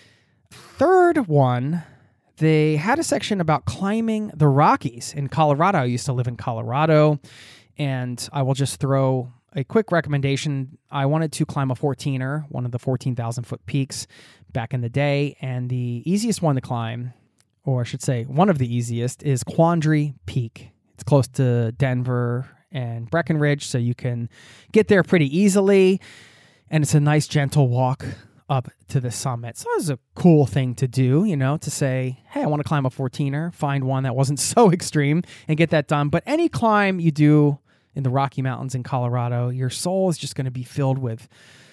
Third one, they had a section about climbing the Rockies in Colorado. I used to live in Colorado, and I will just throw a quick recommendation. I wanted to climb a 14er, one of the 14,000-foot peaks back in the day, and the easiest one to climb, or I should say one of the easiest, is Quandary Peak. It's close to Denver and Breckenridge, so you can get there pretty easily, and it's a nice, gentle walk up to the summit. So it was a cool thing to do, to say, hey, I want to climb a 14er, find one that wasn't so extreme and get that done. But any climb you do in the Rocky Mountains in Colorado, your soul is just going to be filled with,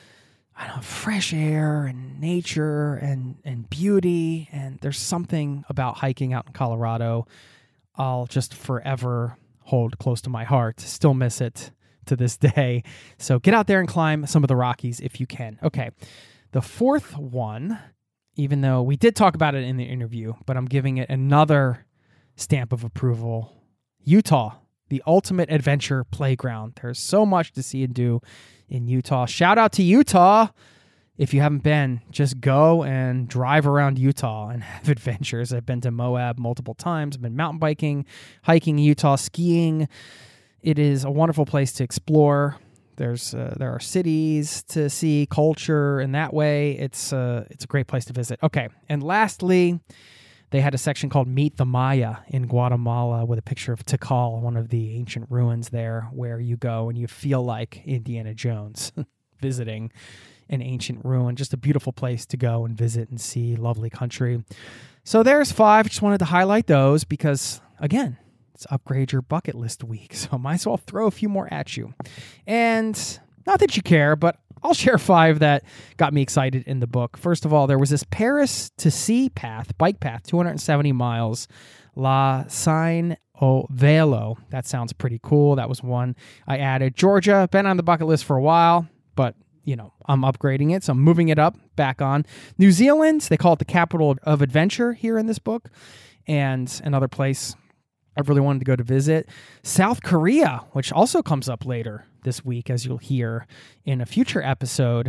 fresh air and nature and beauty. And there's something about hiking out in Colorado I'll just forever hold close to my heart. Still miss it to this day. So get out there and climb some of the Rockies if you can. Okay. The fourth one, even though we did talk about it in the interview, but I'm giving it another stamp of approval. Utah, the ultimate adventure playground. There's so much to see and do in Utah. Shout out to Utah. If you haven't been, just go and drive around Utah and have adventures. I've been to Moab multiple times. I've been mountain biking, hiking in Utah, skiing. It is a wonderful place to explore. There are cities to see, culture, and that way it's a great place to visit. Okay, and lastly, they had a section called Meet the Maya in Guatemala with a picture of Tikal, one of the ancient ruins there, where you go and you feel like Indiana Jones visiting an ancient ruin. Just a beautiful place to go and visit and see, lovely country. So there's 5. Just wanted to highlight those because, again, it's Upgrade Your Bucket List week, so might as well throw a few more at you. And not that you care, but I'll share 5 that got me excited in the book. First of all, there was this Paris to Sea bike path, 270 miles, La Seine au Velo. That sounds pretty cool. That was one I added. Georgia, been on the bucket list for a while, but I'm upgrading it, so I'm moving it back on. New Zealand, they call it the capital of adventure here in this book, and another place I really wanted to go to visit. South Korea, which also comes up later this week, as you'll hear in a future episode.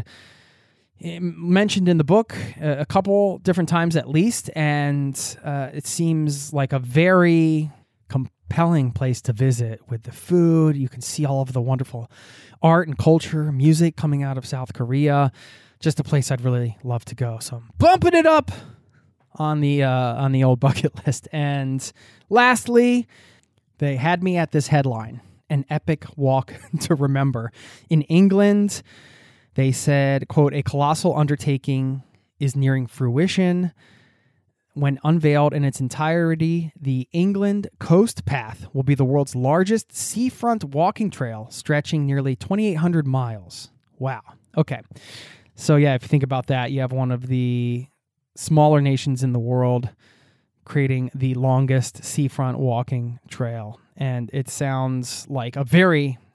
Mentioned in the book a couple different times at least, and it seems like a very compelling place to visit with the food. You can see all of the wonderful art and culture, music coming out of South Korea. Just a place I'd really love to go. So I'm bumping it up on the old bucket list. And lastly, they had me at this headline, an epic walk to remember. In England, they said, quote, a colossal undertaking is nearing fruition. When unveiled in its entirety, the England Coast Path will be the world's largest seafront walking trail, stretching nearly 2,800 miles. Wow. Okay. So yeah, if you think about that, you have one of the smaller nations in the world creating the longest seafront walking trail. And it sounds like a very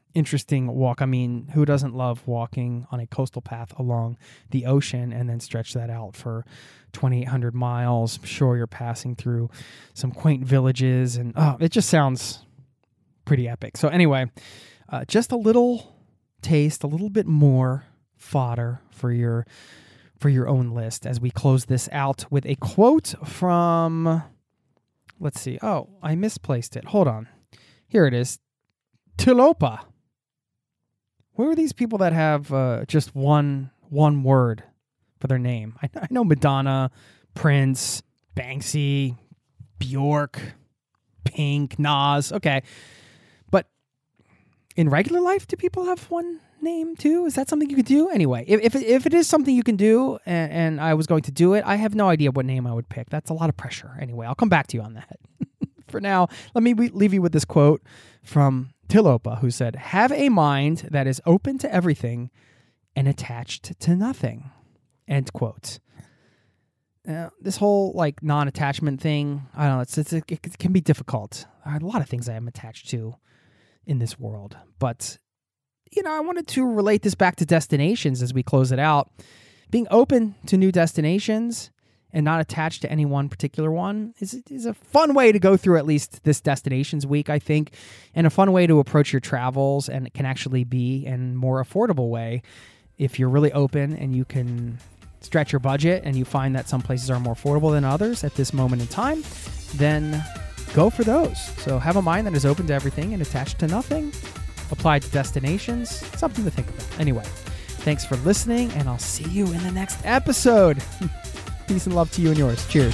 interesting walk. I mean, who doesn't love walking on a coastal path along the ocean and then stretch that out for 2,800 miles? I'm sure you're passing through some quaint villages, and it just sounds pretty epic. So anyway, just a little taste, a little bit more fodder for your own list as we close this out with a quote from, let's see. Oh, I misplaced it. Hold on. Here it is. Tilopa. Who are these people that have just one word for their name? I know Madonna, Prince, Banksy, Bjork, Pink, Nas. Okay. But in regular life, do people have one name too? Is that something you could do? Anyway, if it is something you can do, and I was going to do it, I have no idea what name I would pick. That's a lot of pressure. Anyway, I'll come back to you on that. For now, let me leave you with this quote from Tilopa, who said, "Have a mind that is open to everything and attached to nothing." End quote. This whole like non-attachment thing, I don't know, it can be difficult. There are a lot of things I am attached to in this world, but I wanted to relate this back to destinations as we close it out. Being open to new destinations and not attached to any one particular one is a fun way to go through at least this destinations week, I think, and a fun way to approach your travels, and it can actually be in a more affordable way if you're really open and you can stretch your budget and you find that some places are more affordable than others at this moment in time, then go for those. So have a mind that is open to everything and attached to nothing. Applied to destinations, something to think about. Anyway, thanks for listening, and I'll see you in the next episode. Peace and love to you and yours. Cheers.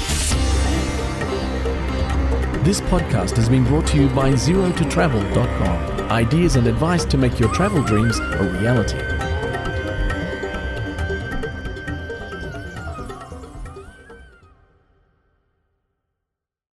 This podcast has been brought to you by ZeroToTravel.com. Ideas and advice to make your travel dreams a reality.